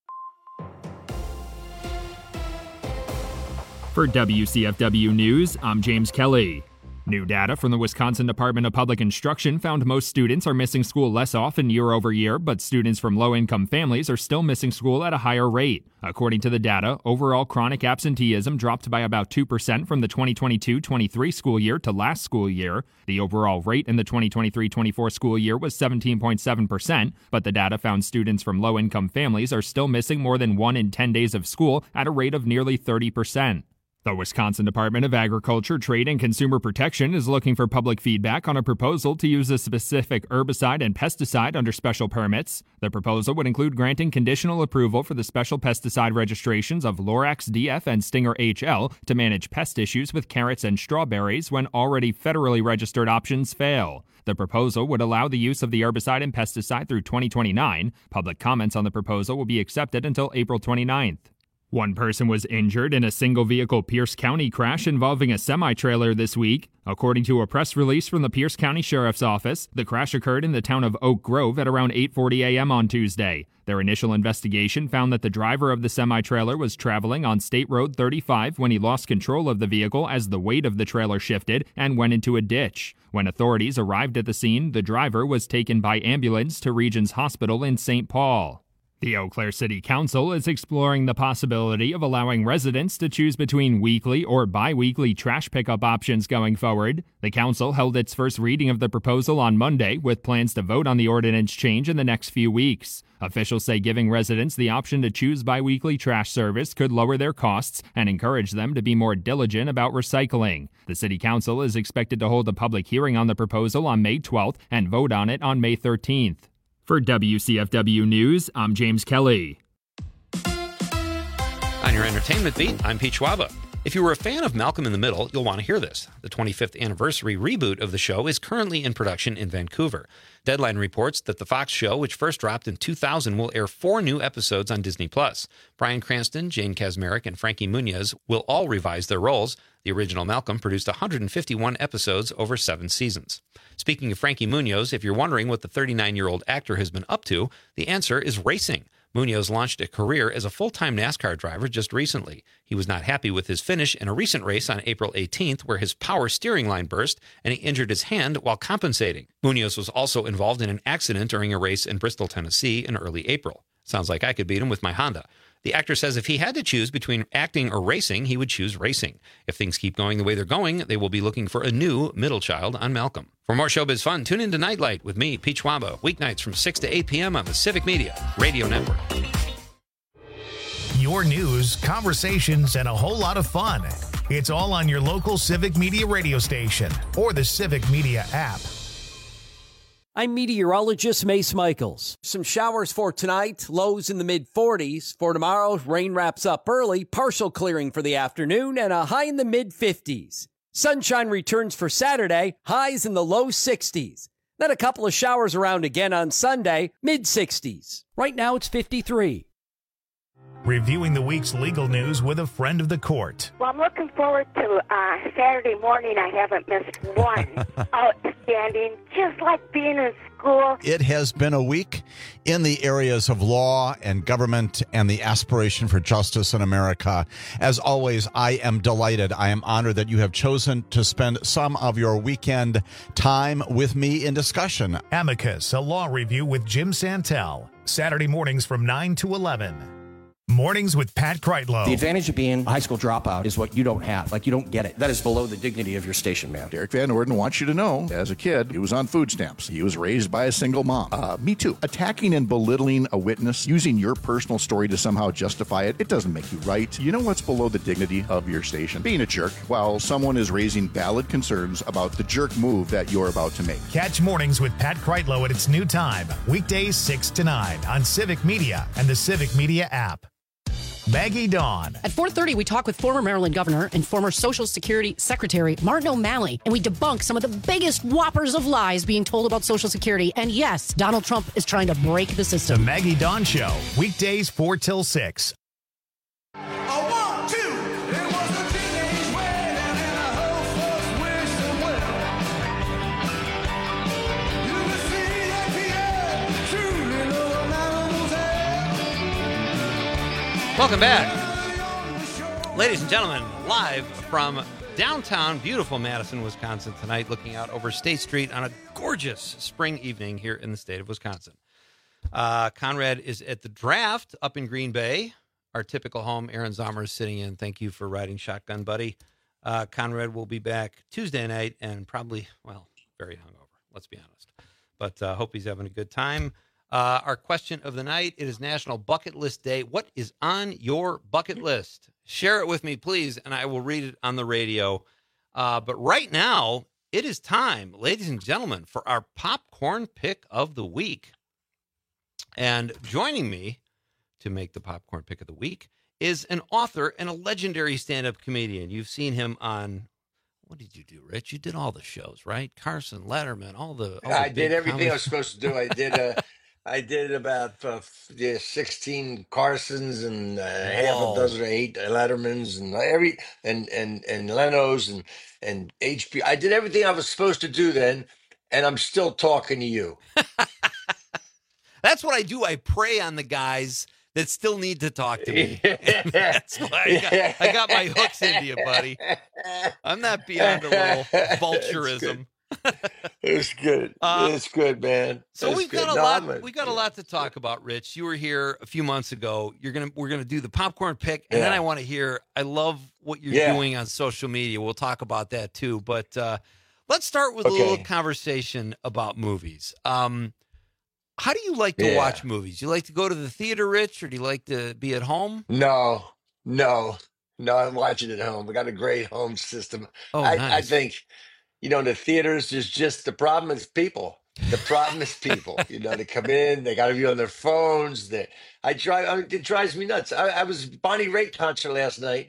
For W C F W News, I'm James Kelly. New data from the Wisconsin Department of Public Instruction found most students are missing school less often year over year, but students from low-income families are still missing school at a higher rate. According to the data, overall chronic absenteeism dropped by about two percent from the twenty twenty-two twenty-three school year to last school year. The overall rate in the twenty twenty-three twenty-four school year was seventeen point seven percent, but the data found students from low-income families are still missing more than one in ten days of school at a rate of nearly thirty percent. The Wisconsin Department of Agriculture, Trade, and Consumer Protection is looking for public feedback on a proposal to use a specific herbicide and pesticide under special permits. The proposal would include granting conditional approval for the special pesticide registrations of Lorax D F and Stinger H L to manage pest issues with carrots and strawberries when already federally registered options fail. The proposal would allow the use of the herbicide and pesticide through twenty twenty-nine. Public comments on the proposal will be accepted until April twenty-ninth. One person was injured in a single-vehicle Pierce County crash involving a semi-trailer this week. According to a press release from the Pierce County Sheriff's Office, the crash occurred in the town of Oak Grove at around eight forty a.m. on Tuesday. Their initial investigation found that the driver of the semi-trailer was traveling on State Road thirty-five when he lost control of the vehicle as the weight of the trailer shifted and went into a ditch. When authorities arrived at the scene, the driver was taken by ambulance to Regions Hospital in Saint Paul. The Eau Claire City Council is exploring the possibility of allowing residents to choose between weekly or bi-weekly trash pickup options going forward. The council held its first reading of the proposal on Monday, with plans to vote on the ordinance change in the next few weeks. Officials say giving residents the option to choose bi-weekly trash service could lower their costs and encourage them to be more diligent about recycling. The City Council is expected to hold a public hearing on the proposal on May twelfth and vote on it on May thirteenth. For W C F W News, I'm James Kelly. On your entertainment beat, I'm Pete Schwaba. If you were a fan of Malcolm in the Middle, you'll want to hear this. The twenty-fifth anniversary reboot of the show is currently in production in Vancouver. Deadline reports that the Fox show, which first dropped in two thousand, will air four new episodes on Disney plus. Bryan Cranston, Jane Kaczmarek, and Frankie Muniz will all revise their roles. The original Malcolm produced one hundred fifty-one episodes over seven seasons. Speaking of Frankie Muniz, if you're wondering what the thirty-nine-year-old actor has been up to, the answer is racing. Muniz launched a career as a full-time NASCAR driver just recently. He was not happy with his finish in a recent race on April eighteenth, where his power steering line burst and he injured his hand while compensating. Muniz was also involved in an accident during a race in Bristol, Tennessee in early April. Sounds like I could beat him with my Honda. The actor says if he had to choose between acting or racing, he would choose racing. If things keep going the way they're going, they will be looking for a new middle child on Malcolm. For more showbiz fun, tune in to Nightlight with me, Pete Schwaba, weeknights from six to eight p.m. on the Civic Media Radio Network. Your news, conversations, and a whole lot of fun. It's all on your local Civic Media radio station or the Civic Media app. I'm meteorologist Mace Michaels. Some showers for tonight, lows in the mid forties. For tomorrow, rain wraps up early, partial clearing for the afternoon, and a high in the mid fifties. Sunshine returns for Saturday, highs in the low sixties. Then a couple of showers around again on Sunday, mid sixties. Right now it's fifty-three. Reviewing the week's legal news with a friend of the court. Well, I'm looking forward to uh, Saturday morning. I haven't missed one. Outstanding, just like being in school. It has been a week in the areas of law and government and the aspiration for justice in America. As always, I am delighted. I am honored that you have chosen to spend some of your weekend time with me in discussion. Amicus, a law review with Jim Santel. Saturday mornings from nine to eleven. Mornings with Pat Kreitlow. The advantage of being a high school dropout is what you don't have. Like, you don't get it. That is below the dignity of your station, man. Derek Van Orden wants you to know, as a kid, he was on food stamps. He was raised by a single mom. Uh, me too. Attacking and belittling a witness, using your personal story to somehow justify it, it doesn't make you right. You know what's below the dignity of your station? Being a jerk while someone is raising valid concerns about the jerk move that you're about to make. Catch Mornings with Pat Kreitlow at its new time, weekdays six to nine on Civic Media and the Civic Media app. Maggie Dawn. At four thirty, we talk with former Maryland governor and former Social Security Secretary Martin O'Malley, and we debunk some of the biggest whoppers of lies being told about Social Security. And yes, Donald Trump is trying to break the The system. Maggie Dawn Show, weekdays four till six. Welcome back. Ladies and gentlemen, live from downtown, beautiful Madison, Wisconsin tonight, looking out over State Street on a gorgeous spring evening here in the state of Wisconsin. Uh, Conrad is at the draft up in Green Bay, our typical home. Aaron Zomer is sitting in. Thank you for riding shotgun, buddy. Uh, Conrad will be back Tuesday night and probably, well, very hungover, let's be honest. But uh, hope he's having a good time. Uh, our question of the night, it is National Bucket List Day. What is on your bucket list? Share it with me, please, and I will read it on the radio. Uh, but right now, it is time, ladies and gentlemen, for our popcorn pick of the week. And joining me to make the popcorn pick of the week is an author and a legendary stand-up comedian. You've seen him on, what did you do, Rich? You did all the shows, right? Carson, Letterman, all the all the I big did everything comedy- I was supposed to do. I did uh, I did about uh, yeah, sixteen Carsons and uh, half Whoa. a dozen or eight Lettermans and every and and and Leno's and and H P. I did everything I was supposed to do then, and I'm still talking to you. That's what I do. I prey on the guys that still need to talk to me. That's why I got, I got my hooks into you, buddy. I'm not beyond a little vulturism. It's good. Uh, it's good, man. So It's we've good. got a No, lot. I'm a- We got a lot to talk about, Rich. You were here a few months ago. You're gonna. We're gonna do the popcorn pick, and then Yeah. I want to hear. I love what you're Yeah. doing on social media. We'll talk about that too. But uh, let's start with a Okay. little conversation about movies. Um, how do you like to Yeah. watch movies? You like to go to the theater, Rich, or do you like to be at home? No, no, no. I'm watching at home. We got a great home system. Oh, I, I nice. think, you know, the theaters is just the problem is people. The problem is people. You know, they come in, they got to be on their phones. They, I drive. I, it drives me nuts. I, I was Bonnie Raitt concert last night.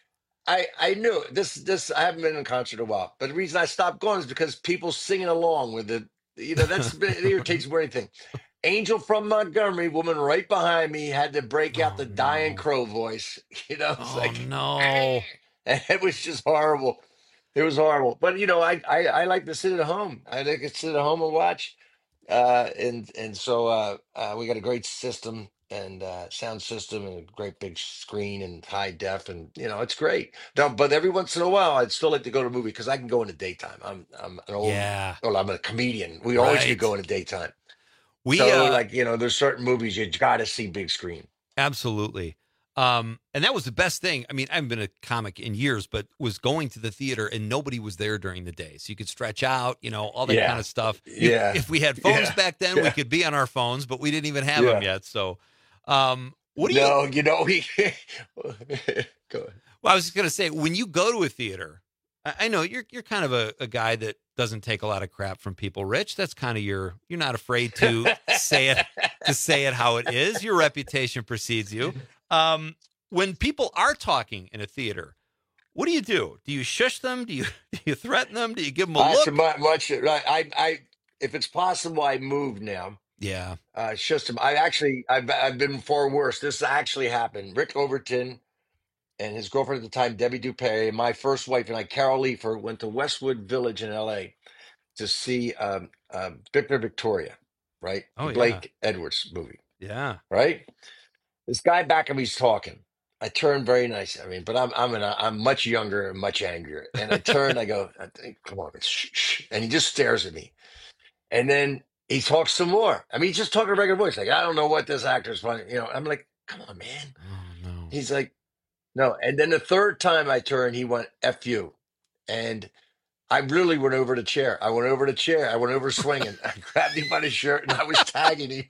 I I knew this. This I haven't been in a concert in a while, but the reason I stopped going is because people singing along with it. You know, that's it irritates more than anything. Angel from Montgomery, woman right behind me, had to break out the Diane Crow voice. You know, it's Oh like no! and it was just horrible. It was horrible. But you know, I, I I like to sit at home. I like to sit at home and watch. Uh, and and so uh, uh, we got a great system and uh, sound system and a great big screen and high def, and you know it's great. No, but every once in a while, I'd still like to go to a movie because I can go in the daytime. I'm I'm an old, Yeah. well, I'm a comedian. We always Right. could go in the daytime. We so uh, like you know, there's certain movies you got to see big screen. Absolutely. Um, and that was the best thing. I mean, I haven't been a comic in years, but was going to the theater and nobody was there during the day. So you could stretch out, you know, all that Yeah. kind of stuff. You- Yeah. If we had phones Yeah. back then, we Yeah. could be on our phones, but we didn't even have them Yeah. yet. So, um, what do you, No, you know we. Go ahead. well, I was just going to say, when you go to a theater, I, I know you're, you're kind of a, a guy that doesn't take a lot of crap from people, Rich. That's kind of your, you're not afraid to say it, to say it how it is. Your reputation precedes you. Um, when people are talking in a theater, what do you do? Do you shush them? Do you do you threaten them? Do you give them a Uh, look? so much, much right. I, I, if it's possible, I move now. Yeah. Uh, it's just I actually I've I've been far worse. This actually happened. Rick Overton and his girlfriend at the time, Debbie Dupay, and my first wife and I, Carol Leifer, went to Westwood Village in L A to see um, um, Victor Victoria, right? Oh, The yeah. Blake Edwards movie, Yeah. right? This guy back of me's talking. I turn very nice. I mean, but I'm I'm an, I'm much younger and much angrier. And I turn, I go, I think, come on, shh, shh. And he just stares at me. And then he talks some more. I mean, he's just talking a regular voice. Like, I don't know what this actor's funny. You know, I'm like, come on, man. Oh no. He's like, no. And then the third time I turned, he went, F you. And I really went over the chair. I went over the chair. I went over swinging. I grabbed him by the shirt and I was tagging him.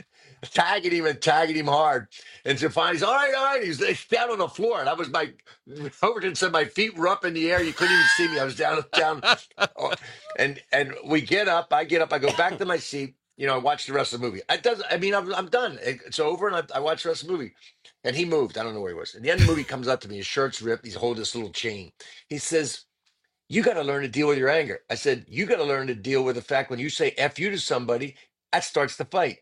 Tagging him and tagging him hard. And so finally, he's all right, all right. He's, he's down on the floor. And I was my, Overton said my feet were up in the air. You couldn't even see me. I was down, down. Oh, and and we get up. I get up. I go back to my seat. you know, I watched the rest of the movie. It does. I mean, I'm I'm done. It- It's over, and I, I watched the rest of the movie. And he moved. I don't know where he was. At the end of the movie, he comes up to me. His shirt's ripped. He's holding this little chain. He says, "You got to learn to deal with your anger." I said, "You got to learn to deal with the fact when you say F you to somebody, that starts the fight."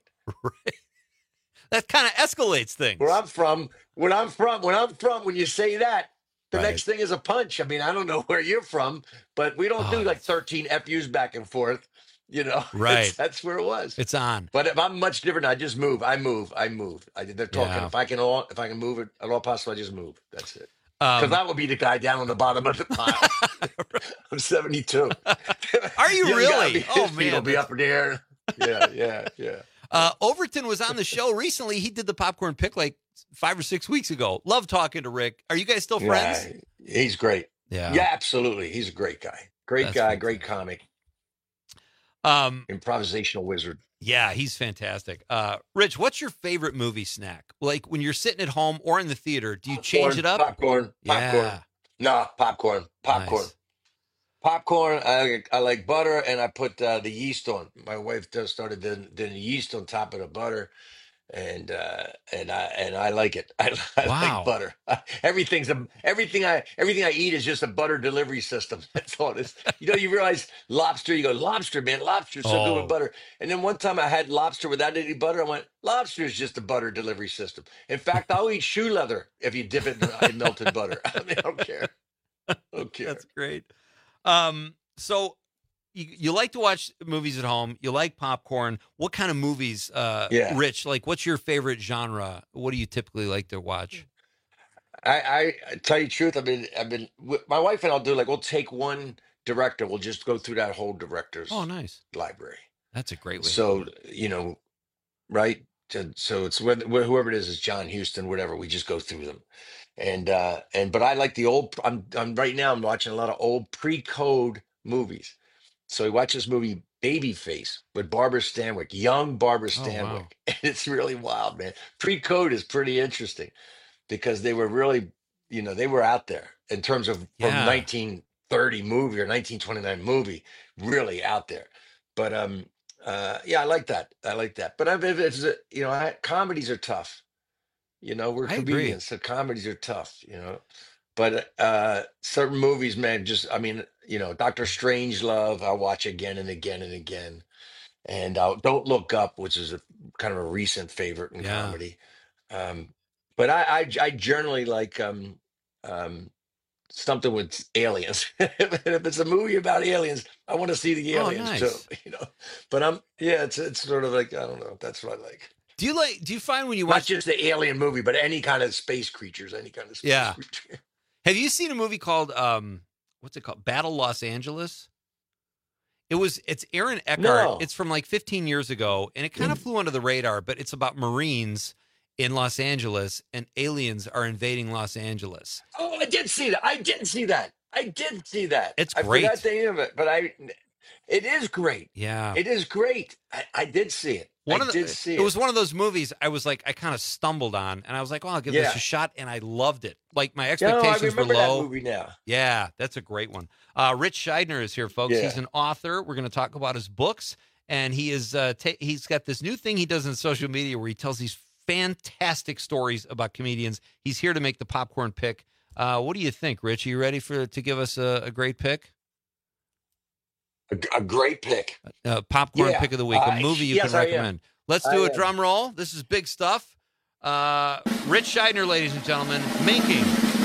That kind of escalates things. Where I'm from, when I'm from, when I'm from, when you say that, the Right. next thing is a punch. I mean, I don't know where you're from, but we don't Oh, do like thirteen F Us back and forth. You know, Right. It's- that's where it was. It's on. But if I'm much different, I just move. I move. I move. I, they're talking. Yeah. If I can, all, if I can move it at all possible, I just move. That's it. Because Um, that would be the guy down on the bottom of the pile. I'm seventy-two. Are you Young really? guy, Oh, his feet will man, be that's- up in the air. Yeah, yeah, yeah. Uh, Overton was on the show recently. He did the popcorn pick like five or six weeks ago. Love talking to Rick. Are you guys still friends? Yeah, he's great. Yeah. Yeah, absolutely. He's a great guy. Great That's guy, great comic. Um, Improvisational wizard. Yeah, he's fantastic. Uh, Rich, what's your favorite movie snack? Like when you're sitting at home or in the theater, do you change Popcorn, it up? Popcorn, popcorn. Yeah. No, popcorn, popcorn. Nice. Popcorn, I, I like butter, and I put uh, the yeast on. My wife just started doing, doing the yeast on top of the butter, and uh, and I and I like it. I, I Wow. like butter. Everything's a everything I everything I eat is just a butter delivery system. That's all it is. You know, you realize lobster. You go lobster, man. Lobster's so good Oh. with butter. And then one time I had lobster without any butter. I went, lobster is just a butter delivery system. In fact, I'll eat shoe leather if you dip it in, in melted butter. I mean, I don't care. I don't care. That's great. Um, so you, you like to watch movies at home. You like popcorn. What kind of movies, uh, Yeah. Rich, like what's your favorite genre? What do you typically like to watch? I, I, I tell you the truth. I've been, I've been, with- my wife and I'll do like, we'll take one director. We'll just go through that whole director's Oh, nice. library. That's a great way. So, you know, right. To- So it's whether, wh- whoever it is, is John Huston, whatever. We just go through them. And, uh, and, but I like the old, I'm, I'm right now, I'm watching a lot of old pre-code movies. So we watch this movie, Babyface, with Barbara Stanwyck, young Barbara Oh, Stanwyck. wow. And it's really wild, man. Pre-code is pretty interesting because they were really, you know, they were out there in terms of from Yeah. nineteen thirty movie or nineteen twenty-nine movie, really out there. But um, uh, yeah, I like that. I like that. But if it's, a- you know, I, comedies are tough. You know, we're I agree. comedians, so comedies are tough. You know, but uh, certain movies, man, just I mean, you know, Doctor Strangelove, I'll watch again and again and again. And uh, Don't Look Up, which is a kind of a recent favorite in Yeah. comedy. Um, but I, I, I generally like um, um, something with aliens. if it's a movie about aliens, I want to see the Oh, aliens nice. too. You know, but I'm yeah, it's it's sort of like I don't know. That's what I like. Do you like, do you find when you Not watch, just the alien movie, but any kind of space creatures, any kind of space Yeah. creature. have you seen a movie called, um, what's it called? Battle Los Angeles? It was, it's Aaron Eckhart. No. It's from like fifteen years ago and it kind of flew under the radar, but it's about Marines in Los Angeles and aliens are invading Los Angeles. Oh, I did see that. I did see that. I did see that. It's I great. forgot the name of it, but I. It is great. Yeah. It is great. I, I did see it. One I of the, did see it it. was one of those movies I was like, I kind of stumbled on and I was like, well, I'll give this Yeah. a shot. And I loved it. Like my No, I expectations were remember low. that movie now. Yeah, that's a great one. Uh, Rich Scheidner is here, folks. Yeah. He's an author. We're going to talk about his books, and he is uh, ta- he's got this new thing he does in social media where he tells these fantastic stories about comedians. He's here to make the popcorn pick. Uh, what do you think, Rich? Are you ready for to give us a, a great pick? A, a great pick. Uh, popcorn Yeah. pick of the week, a Uh, movie you yes, can I am. recommend. Let's I do a am. drum roll. This is big stuff. Uh, Rich Scheidner, ladies and gentlemen, making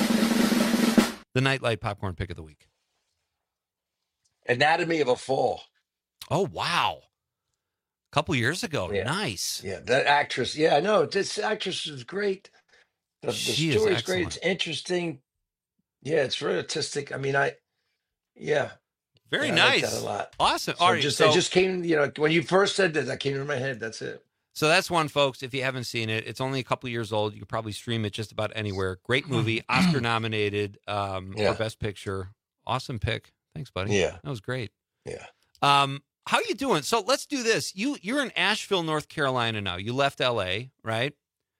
the Nightlight popcorn pick of the week. Anatomy of a Fall. Oh, wow. A couple years ago. Yeah. Nice. Yeah, that actress. Yeah, I know. This actress is great. The, the She is story's great. excellent. It's interesting. Yeah, it's very artistic. I mean, I. Yeah. Very Yeah, I like nice. that a lot. Awesome. So All right. just so, it just came. You know, when you first said that, that came into my head. That's it. so that's one, folks. If you haven't seen it, it's only a couple years old. You can probably stream it just about anywhere. Great movie, Oscar nominated um, Yeah. for Best Picture. Awesome pick. Thanks, buddy. Yeah. That was great. Yeah. Um, how you doing? So let's do this. You you're in Asheville, North Carolina now. You left L A, right?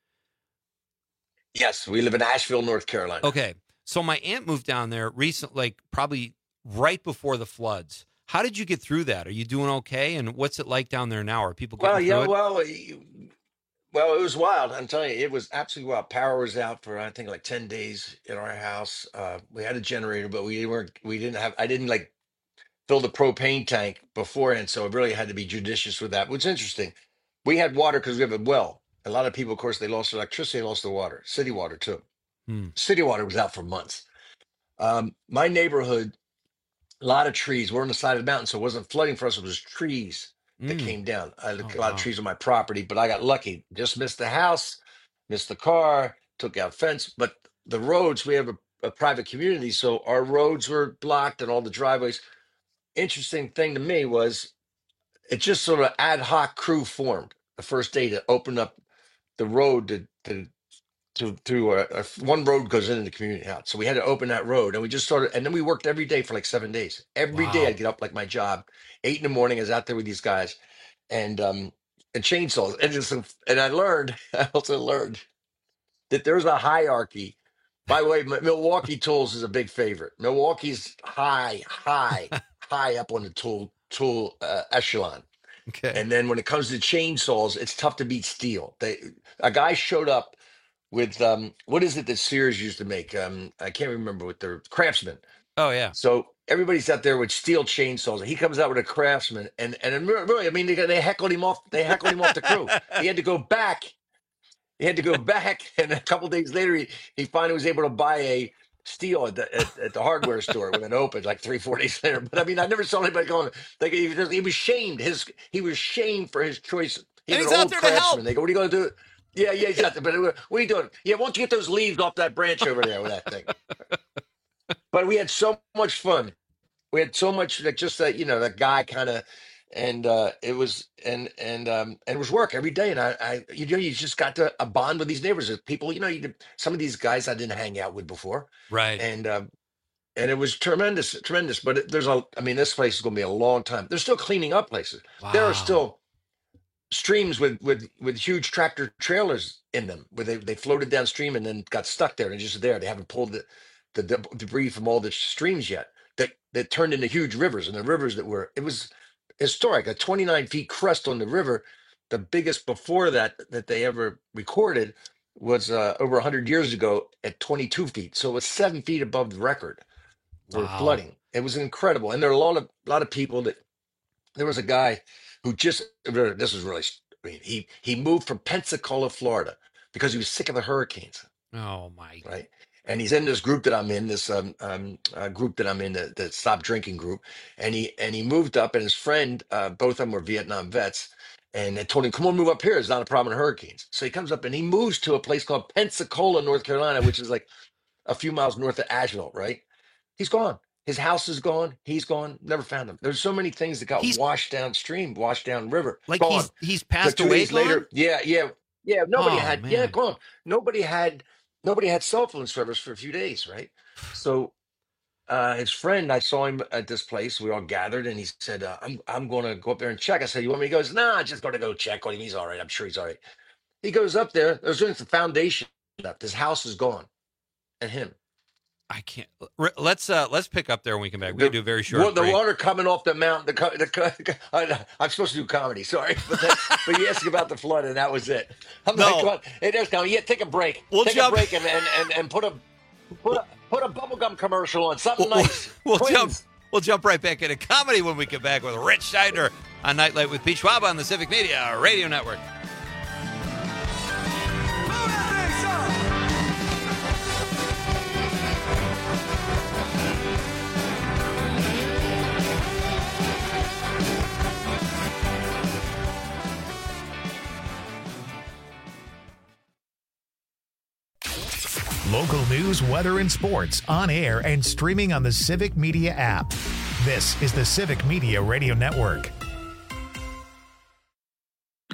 Yes, we live in Asheville, North Carolina. Okay. So my aunt moved down there recently, like probably right before the floods. How did you get through that? Are you doing okay? And what's it like down there now? Are people getting Well, through yeah, it? well, you- well, it was wild. I'm telling you, it was absolutely wild. Power was out for I think like ten days in our house. Uh, we had a generator, but we weren't. We didn't have. I didn't like fill the propane tank beforehand, so I really had to be judicious with that. What's interesting, we had water because we have a well. A lot of people, of course, they lost their electricity, and lost their water. City water too. Hmm. City water was out for months. Um, my neighborhood, a lot of trees. We're on the side of the mountain, so it wasn't flooding for us. It was trees that Mm. came down. I had Oh, a lot wow. of trees on my property, but I got lucky. Just missed the house, missed the car, took out fence. But the roads, we have a, a private community, so our roads were blocked and all the driveways. Interesting thing to me was it just sort of ad hoc crew formed the first day to open up the road to to to, to a, a, one road goes into the community house. So we had to open that road, and we just started, and then we worked every day for like seven days. Every day Wow. I'd get up like my job, eight in the morning. I was out there with these guys, and um and chainsaws, and just and I learned, I also learned that there's a hierarchy. By the way, M- Milwaukee Tools is a big favorite. Milwaukee's high, high, high up on the tool tool uh, echelon. Okay. And then when it comes to chainsaws, it's tough to beat steel. They a guy showed up with um what is it that Sears used to make? Um, I can't remember what their Craftsman. Oh, yeah. So everybody's out there with steel chainsaws. He comes out with a Craftsman, and and really, I mean, they, they heckled him off. They heckled him off the crew. He had to go back. He had to go back, and a couple days later, he, he finally was able to buy a steel at the at, at the hardware store when it opened, like three, four days later. But I mean, I never saw anybody going. Like he was, he was shamed. His he was shamed for his choice. He And was he's an out old there to help. Craftsman. They go, "What are you going to do?" Yeah, yeah, he's out there. But uh, what are you doing? Yeah, why don't you get those leaves off that branch over there with that thing? But we had so much fun. We had so much like just that, you know, that guy kind of, and uh, it was and and um and it was work every day. And I, I you know, you just got to a bond with these neighbors, with people. You know, you some of these guys I didn't hang out with before, Right. and um, and it was tremendous, tremendous. But it, there's a, I mean, this place is going to be a long time. They're still cleaning up places. There Wow. are still streams with with with huge tractor trailers in them where they they floated downstream and then got stuck there and just there. They haven't pulled the the deb- debris from all the streams yet that that turned into huge rivers, and the rivers that were, it was historic, a twenty-nine feet crest on the river. The biggest before that that they ever recorded was uh, over one hundred years ago at twenty-two feet, so it was seven feet above the record for Wow. flooding. It was incredible, and there are a lot of lot of people that, there was a guy who just, this was really, I mean, he he moved from Pensacola, Florida, because he was sick of the hurricanes, Oh, my. right? And he's in this group that I'm in, this um, um uh, group that I'm in, the, the Stop Drinking group. And he and he moved up, and his friend, uh, both of them were Vietnam vets, and they told him, "Come on, move up here. It's not a problem in hurricanes." So he comes up and he moves to a place called Pensacola, North Carolina, which is like a few miles north of Asheville, right? He's gone. His house is gone. He's gone. Never found him. There's so many things that got He's- washed downstream, washed down river. Like gone. he's he's But passed two away days later, yeah, yeah, yeah. Nobody Oh, had, yeah, man. gone. Nobody had, nobody had cell phone service for a few days, right? So uh, his friend, I saw him at this place. We all gathered, and he said, uh, "I'm, I'm going to go up there and check." I said, "You want me?" He goes, "Nah, I'm just going to go check on him. He's all right. I'm sure he's all right." He goes up there. There's doing some foundation up. His house is gone, and him. I can't. R- Let's uh let's pick up there when we come back. We The, do a very short wa- the break. water coming off the mountain. The, co- the, co- I, I'm supposed to do comedy, sorry, but that, but you asked about the flood, and that was it. I'm No. like, what? Hey, there's coming. Yeah, take a break. We'll take jump- a break and, and, and, and put a put a put a bubblegum commercial on something We'll, nice. we'll Please. jump. We'll jump right back into comedy when we come back with Rich Steiner on Nightlight with Pete Schwab on the Civic Media Radio Network. Local news, weather, and sports on air and streaming on the Civic Media app. This is the Civic Media Radio Network.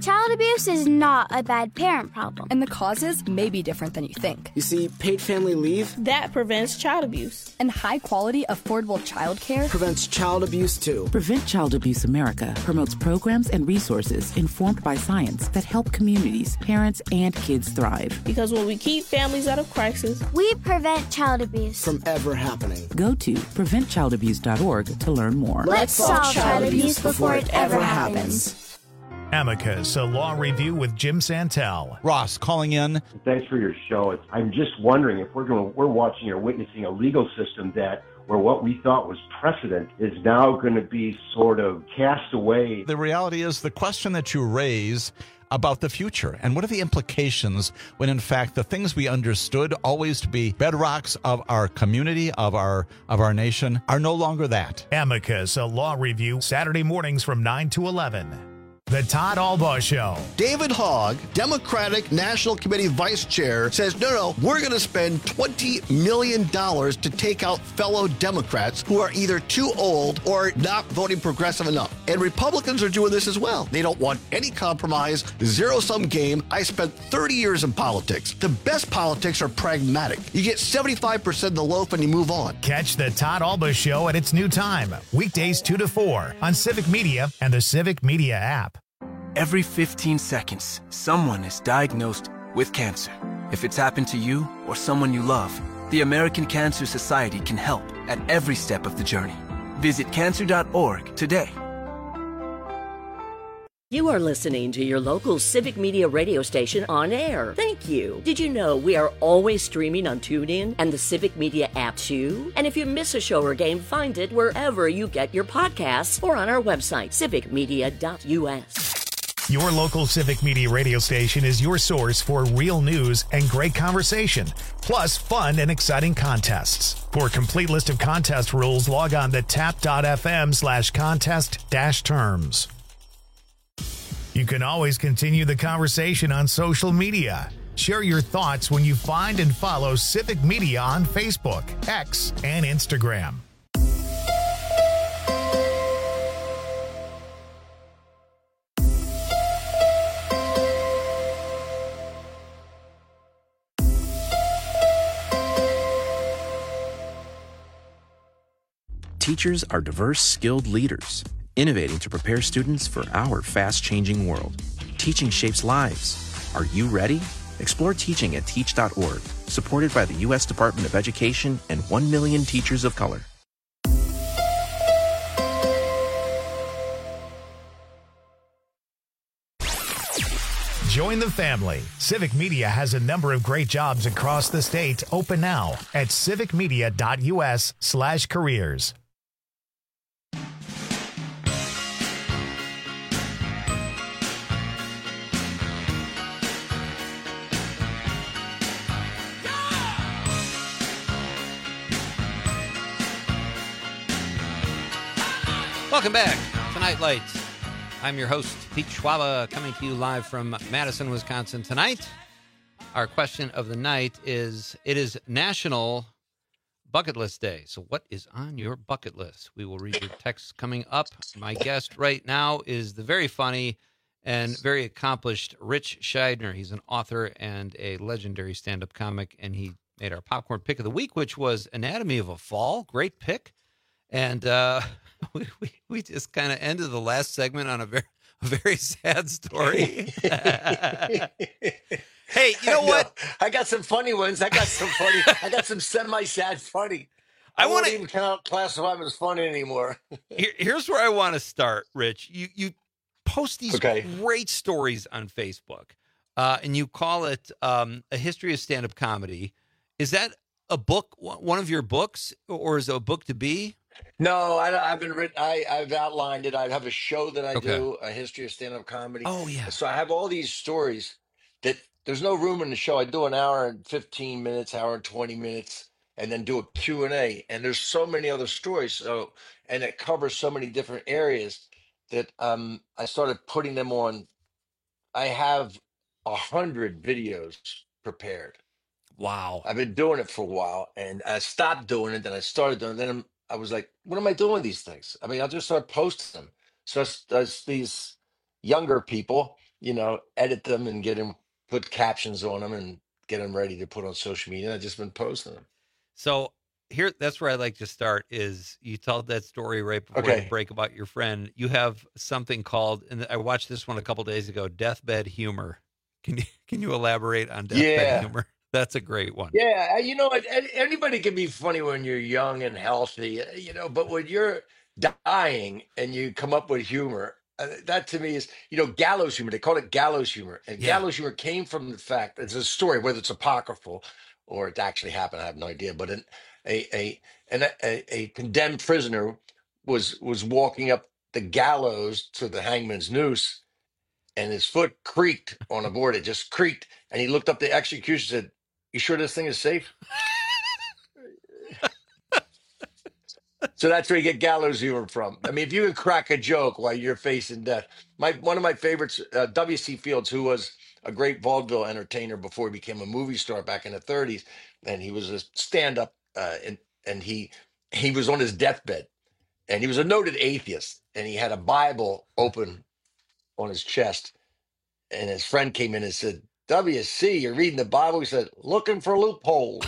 Child abuse is not a bad parent problem. And the causes may be different than you think. You see, paid family leave, That prevents child abuse. And high-quality, affordable child care prevents child abuse too. Prevent Child Abuse America promotes programs and resources informed by science that help communities, parents, and kids thrive. Because when we keep families out of crisis, We prevent child abuse. From ever happening. Go to prevent child abuse dot org to learn more. Let's solve child abuse before it ever happens. Amicus, a law review with Jim Santel. Ross calling in. Thanks for your show. It's, I'm just wondering if we're going, we're watching or witnessing a legal system that where what we thought was precedent is now going to be sort of cast away. The reality is the question that you raise about the future and what are the implications when in fact the things we understood always to be bedrocks of our community, of our of our nation, are no longer that. Amicus, a law review, Saturday mornings from nine to eleven. The Todd Albaugh Show. David Hogg, Democratic National Committee Vice Chair, says, no, no, we're going to spend twenty million dollars to take out fellow Democrats who are either too old or not voting progressive enough. And Republicans are doing this as well. They don't want any compromise, zero-sum game. I spent thirty years in politics. The best politics are pragmatic. You get seventy-five percent of the loaf and you move on. Catch the Todd Albaugh Show at its new time, weekdays two to four on Civic Media and the Civic Media app. Every fifteen seconds, someone is diagnosed with cancer. If it's happened to you or someone you love, the American Cancer Society can help at every step of the journey. Visit cancer dot org today. You are listening to your local Civic Media radio station on air. Thank you. Did you know we are always streaming on TuneIn and the Civic Media app too? And if you miss a show or game, find it wherever you get your podcasts or on our website, civic media dot U S. Your local Civic Media radio station is your source for real news and great conversation, plus fun and exciting contests. For a complete list of contest rules, log on to tap dot f m slash contest dash terms. You can always continue the conversation on social media. Share your thoughts when you find and follow Civic Media on Facebook, X, and Instagram. Teachers are diverse, skilled leaders, innovating to prepare students for our fast-changing world. Teaching shapes lives. Are you ready? Explore teaching at teach dot org, supported by the U S Department of Education and one million teachers of color. Join the family. Civic Media has a number of great jobs across the state open now at civic media dot U S slash careers. Welcome back to Night Light. I'm your host, Pete Schwaba, coming to you live from Madison, Wisconsin tonight. Our question of the night is, it is National Bucket List Day. So what is on your bucket list? We will read your texts coming up. My guest right now is the very funny and very accomplished Rich Scheidner. He's an author and a legendary stand-up comic, and he made our popcorn pick of the week, which was Anatomy of a Fall. Great pick. And uh, we, we we just kind of ended the last segment on a very a very sad story. Hey, you know what? I got some funny ones. I got some funny. I got some semi-sad funny. I, I won't wanna- even count classify them as funny anymore. Here, here's where I want to start, Rich. You you post these Okay. great stories on Facebook, uh, and you call it um, a history of stand-up comedy. Is that a book, one of your books, or is it a book to be? No, I, I've been written. I, I've outlined it. I have a show that I Okay. do, a history of stand-up comedy. Oh, yeah. So I have all these stories that there's no room in the show. I do an hour and fifteen minutes, hour and twenty minutes, and then do a Q and A. And there's so many other stories. So, and it covers so many different areas that um, I started putting them on. I have a hundred videos prepared. Wow. I've been doing it for a while, and I stopped doing it. Then I started doing it. Then I'm, I was like, what am I doing with these things? I mean, I'll just start posting them. So it's, it's these younger people you know, edit them and get them, put captions on them and get them ready to put on social media. I've just been posting them. So here, that's where I like to start is you told that story right before Okay. the break about your friend. You have something called, and I watched this one a couple days ago, deathbed humor. Can you, can you elaborate on deathbed Yeah. humor? That's a great one. Yeah, uh, you know, a- a- anybody can be funny when you're young and healthy, uh, you know, but when you're dying and you come up with humor, uh, that to me is, you know, gallows humor. They call it gallows humor. And Yeah. gallows humor came from the fact, it's a story, whether it's apocryphal or it actually happened, I have no idea. But an, a, a, an, a, a condemned prisoner was was walking up the gallows to the hangman's noose, and his foot creaked on a board. It just creaked. And he looked up the executioner and said, "You sure this thing is safe?" So that's where you get gallows humor from. I mean, if you can crack a joke while you're facing death. My one of my favorites, uh, W C Fields, who was a great vaudeville entertainer before he became a movie star back in the thirties, and he was a stand-up, uh, and and he he was on his deathbed, and he was a noted atheist, and he had a Bible open on his chest, and his friend came in and said, "W C, you're reading the Bible?" He said, "Looking for loopholes."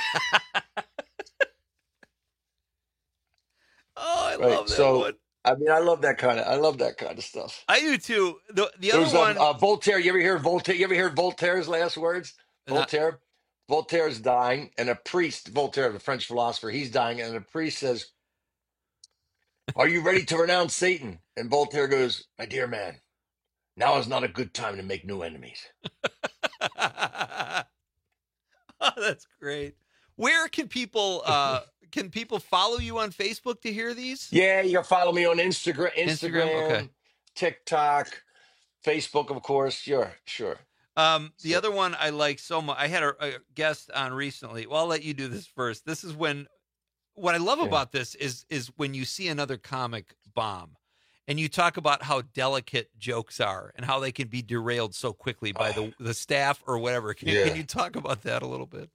Oh, I Right. love that So, one. I mean, I love that kind of, I love that kind of stuff. I do too. The the There other was um, one, uh, Voltaire. You ever hear Voltaire? You ever hear Voltaire's last words? Not- Voltaire. Voltaire's dying, and a priest, Voltaire, the French philosopher, he's dying, and a priest says, "Are you ready to renounce Satan?" And Voltaire goes, "My dear man, now is not a good time to make new enemies." oh, that's great. Where can people uh, can people follow you on Facebook to hear these? Yeah, you can follow me on Instagram, Instagram, Instagram, okay. TikTok, Facebook, of course. Sure, sure. Um, the other one I like so much. I had a, a guest on recently. Well, I'll let you do this first. This is when what I love Yeah. about this is is when you see another comic bomb, and you talk about how delicate jokes are and how they can be derailed so quickly by the the staff or whatever. Can, Yeah. can you talk about that a little bit?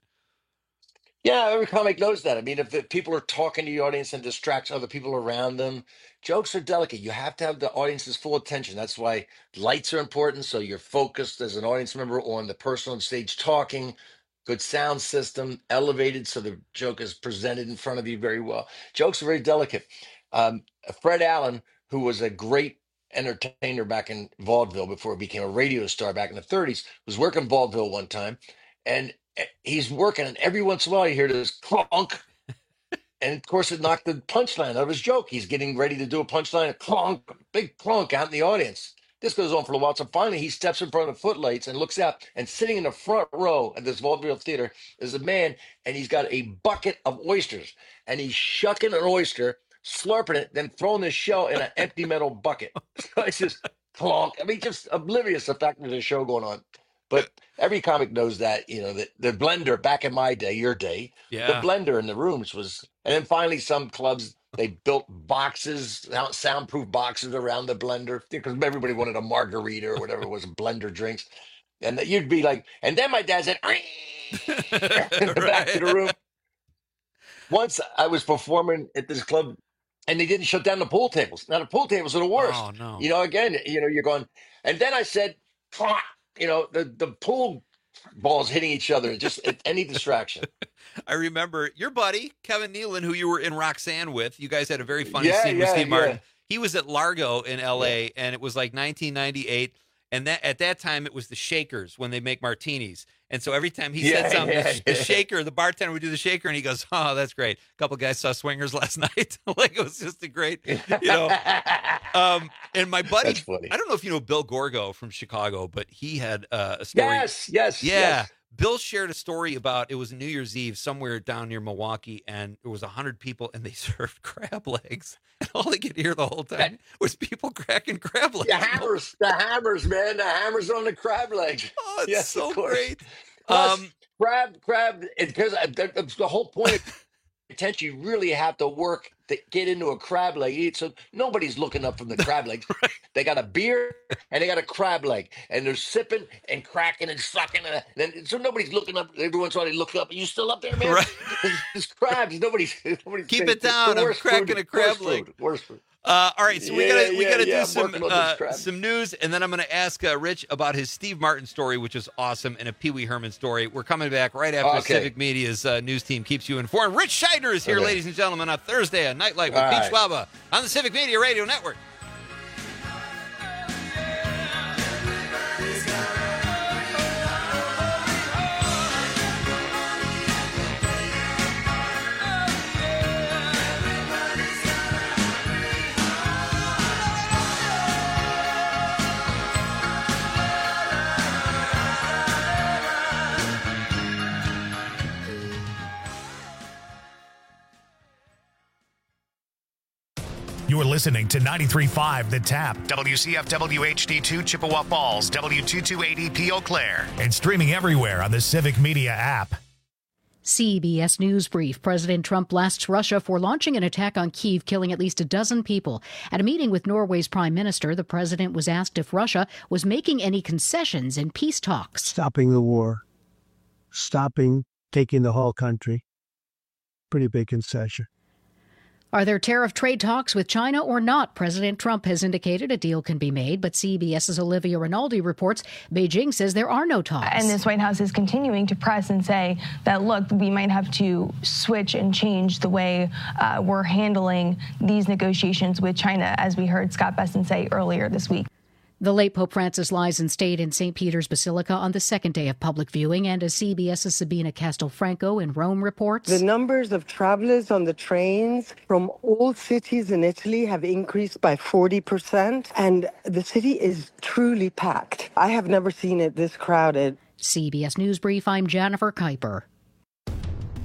Yeah, every comic knows that. I mean, if the people are talking to the audience and distracts other people around them, jokes are delicate. You have to have the audience's full attention. That's why lights are important. So you're focused as an audience member on the person on stage talking. Good sound system, elevated so the joke is presented in front of you very well. Jokes are very delicate. Um, Fred Allen, who was a great entertainer back in vaudeville before he became a radio star back in the thirties, was working vaudeville one time, and he's working, and every once in a while you hear this clunk, and of course it knocked the punchline out of his joke. He's getting ready to do a punchline, a clunk, big clunk out in the audience. This goes on for a while, so finally he steps in front of the footlights and looks out, and sitting in the front row at this vaudeville theater is a man, and he's got a bucket of oysters, and he's shucking an oyster, slurping it, then throwing the shell in an empty metal bucket. So it's just clunk. I mean, just oblivious to the fact that there's a show going on. But every comic knows that, you know, that the blender back in my day, your day, Yeah. the blender in the rooms was, and then finally some clubs, they built boxes, sound- soundproof boxes around the blender because everybody wanted a margarita or whatever it was, blender drinks. And that you'd be like, and then my dad said, in the back of the room. Once I was performing at this club and they didn't shut down the pool tables. Now the pool tables are the worst. Oh, no. You know, again, you know, you're going, and then I said, "Fuck," you know, the, the pool balls hitting each other, just any distraction. I remember your buddy, Kevin Nealon, who you were in Roxanne with. You guys had a very funny Yeah, scene with yeah, Steve yeah. Martin. He was at Largo in L A, and it was like nineteen ninety-eight. And that at that time, it was the Shakers when they make martinis. And so every time he Yeah, said something, yeah, the, the yeah. shaker, the bartender would do the shaker, and he goes, "Oh, that's great. A couple guys saw Swingers last night." Like, it was just a great, you know. Um, and my buddy, That's funny. I don't know if you know Bill Gorgo from Chicago, but he had uh, a story. Yes, yes, Yeah. yes. Bill shared a story about, it was New Year's Eve somewhere down near Milwaukee, and there was a hundred people, and they served crab legs. And all they could hear the whole time was people cracking crab legs. The hammers, the hammers, man, the hammers on the crab legs. Oh, it's Yes, so of course. great. Plus, Um, crab, crab, because that's the whole point of attention. You really have to work to get into a crab leg. Eat, so nobody's looking up from the crab legs. They got a beer and they got a crab leg, and they're sipping and cracking and sucking. And then, so nobody's looking up. Every once in a while, they look up. Are you still up there, man? Right. There's crabs. Nobody's. nobody's Keep it's it the down. I'm worst cracking food, a crab worst leg. Food, worst food. Uh, all right, so we Yeah, gotta we yeah, gotta yeah, do I'm some working on uh, this crap. some news, and then I'm gonna ask uh, Rich about his Steve Martin story, which is awesome, and a Pee Wee Herman story. We're coming back right after Okay. Civic Media's uh, news team keeps you informed. Rich Scheidner is here, Okay. ladies and gentlemen, on Thursday at Nightlight with All Pete right. Schwaba on the Civic Media Radio Network. You're listening to ninety-three point five The Tap, W C F W H D two Chippewa Falls, W two two eight zero P Eau Claire, and streaming everywhere on the Civic Media app. C B S News Brief. President Trump blasts Russia for launching an attack on Kyiv, killing at least a dozen people. At a meeting with Norway's prime minister, the president was asked if Russia was making any concessions in peace talks. Stopping the war, stopping taking the whole country. Pretty big concession. Are there tariff trade talks with China or not? President Trump has indicated a deal can be made, but CBS's Olivia Rinaldi reports Beijing says there are no talks. And this White House is continuing to press and say that, look, we might have to switch and change the way uh, we're handling these negotiations with China, as we heard Scott Bessent say earlier this week. The late Pope Francis lies in state in Saint Peter's Basilica on the second day of public viewing, and as CBS's Sabina Castelfranco in Rome reports, the numbers of travelers on the trains from all cities in Italy have increased by forty percent, and the city is truly packed. I have never seen it this crowded. C B S News Brief, I'm Jennifer Kuiper.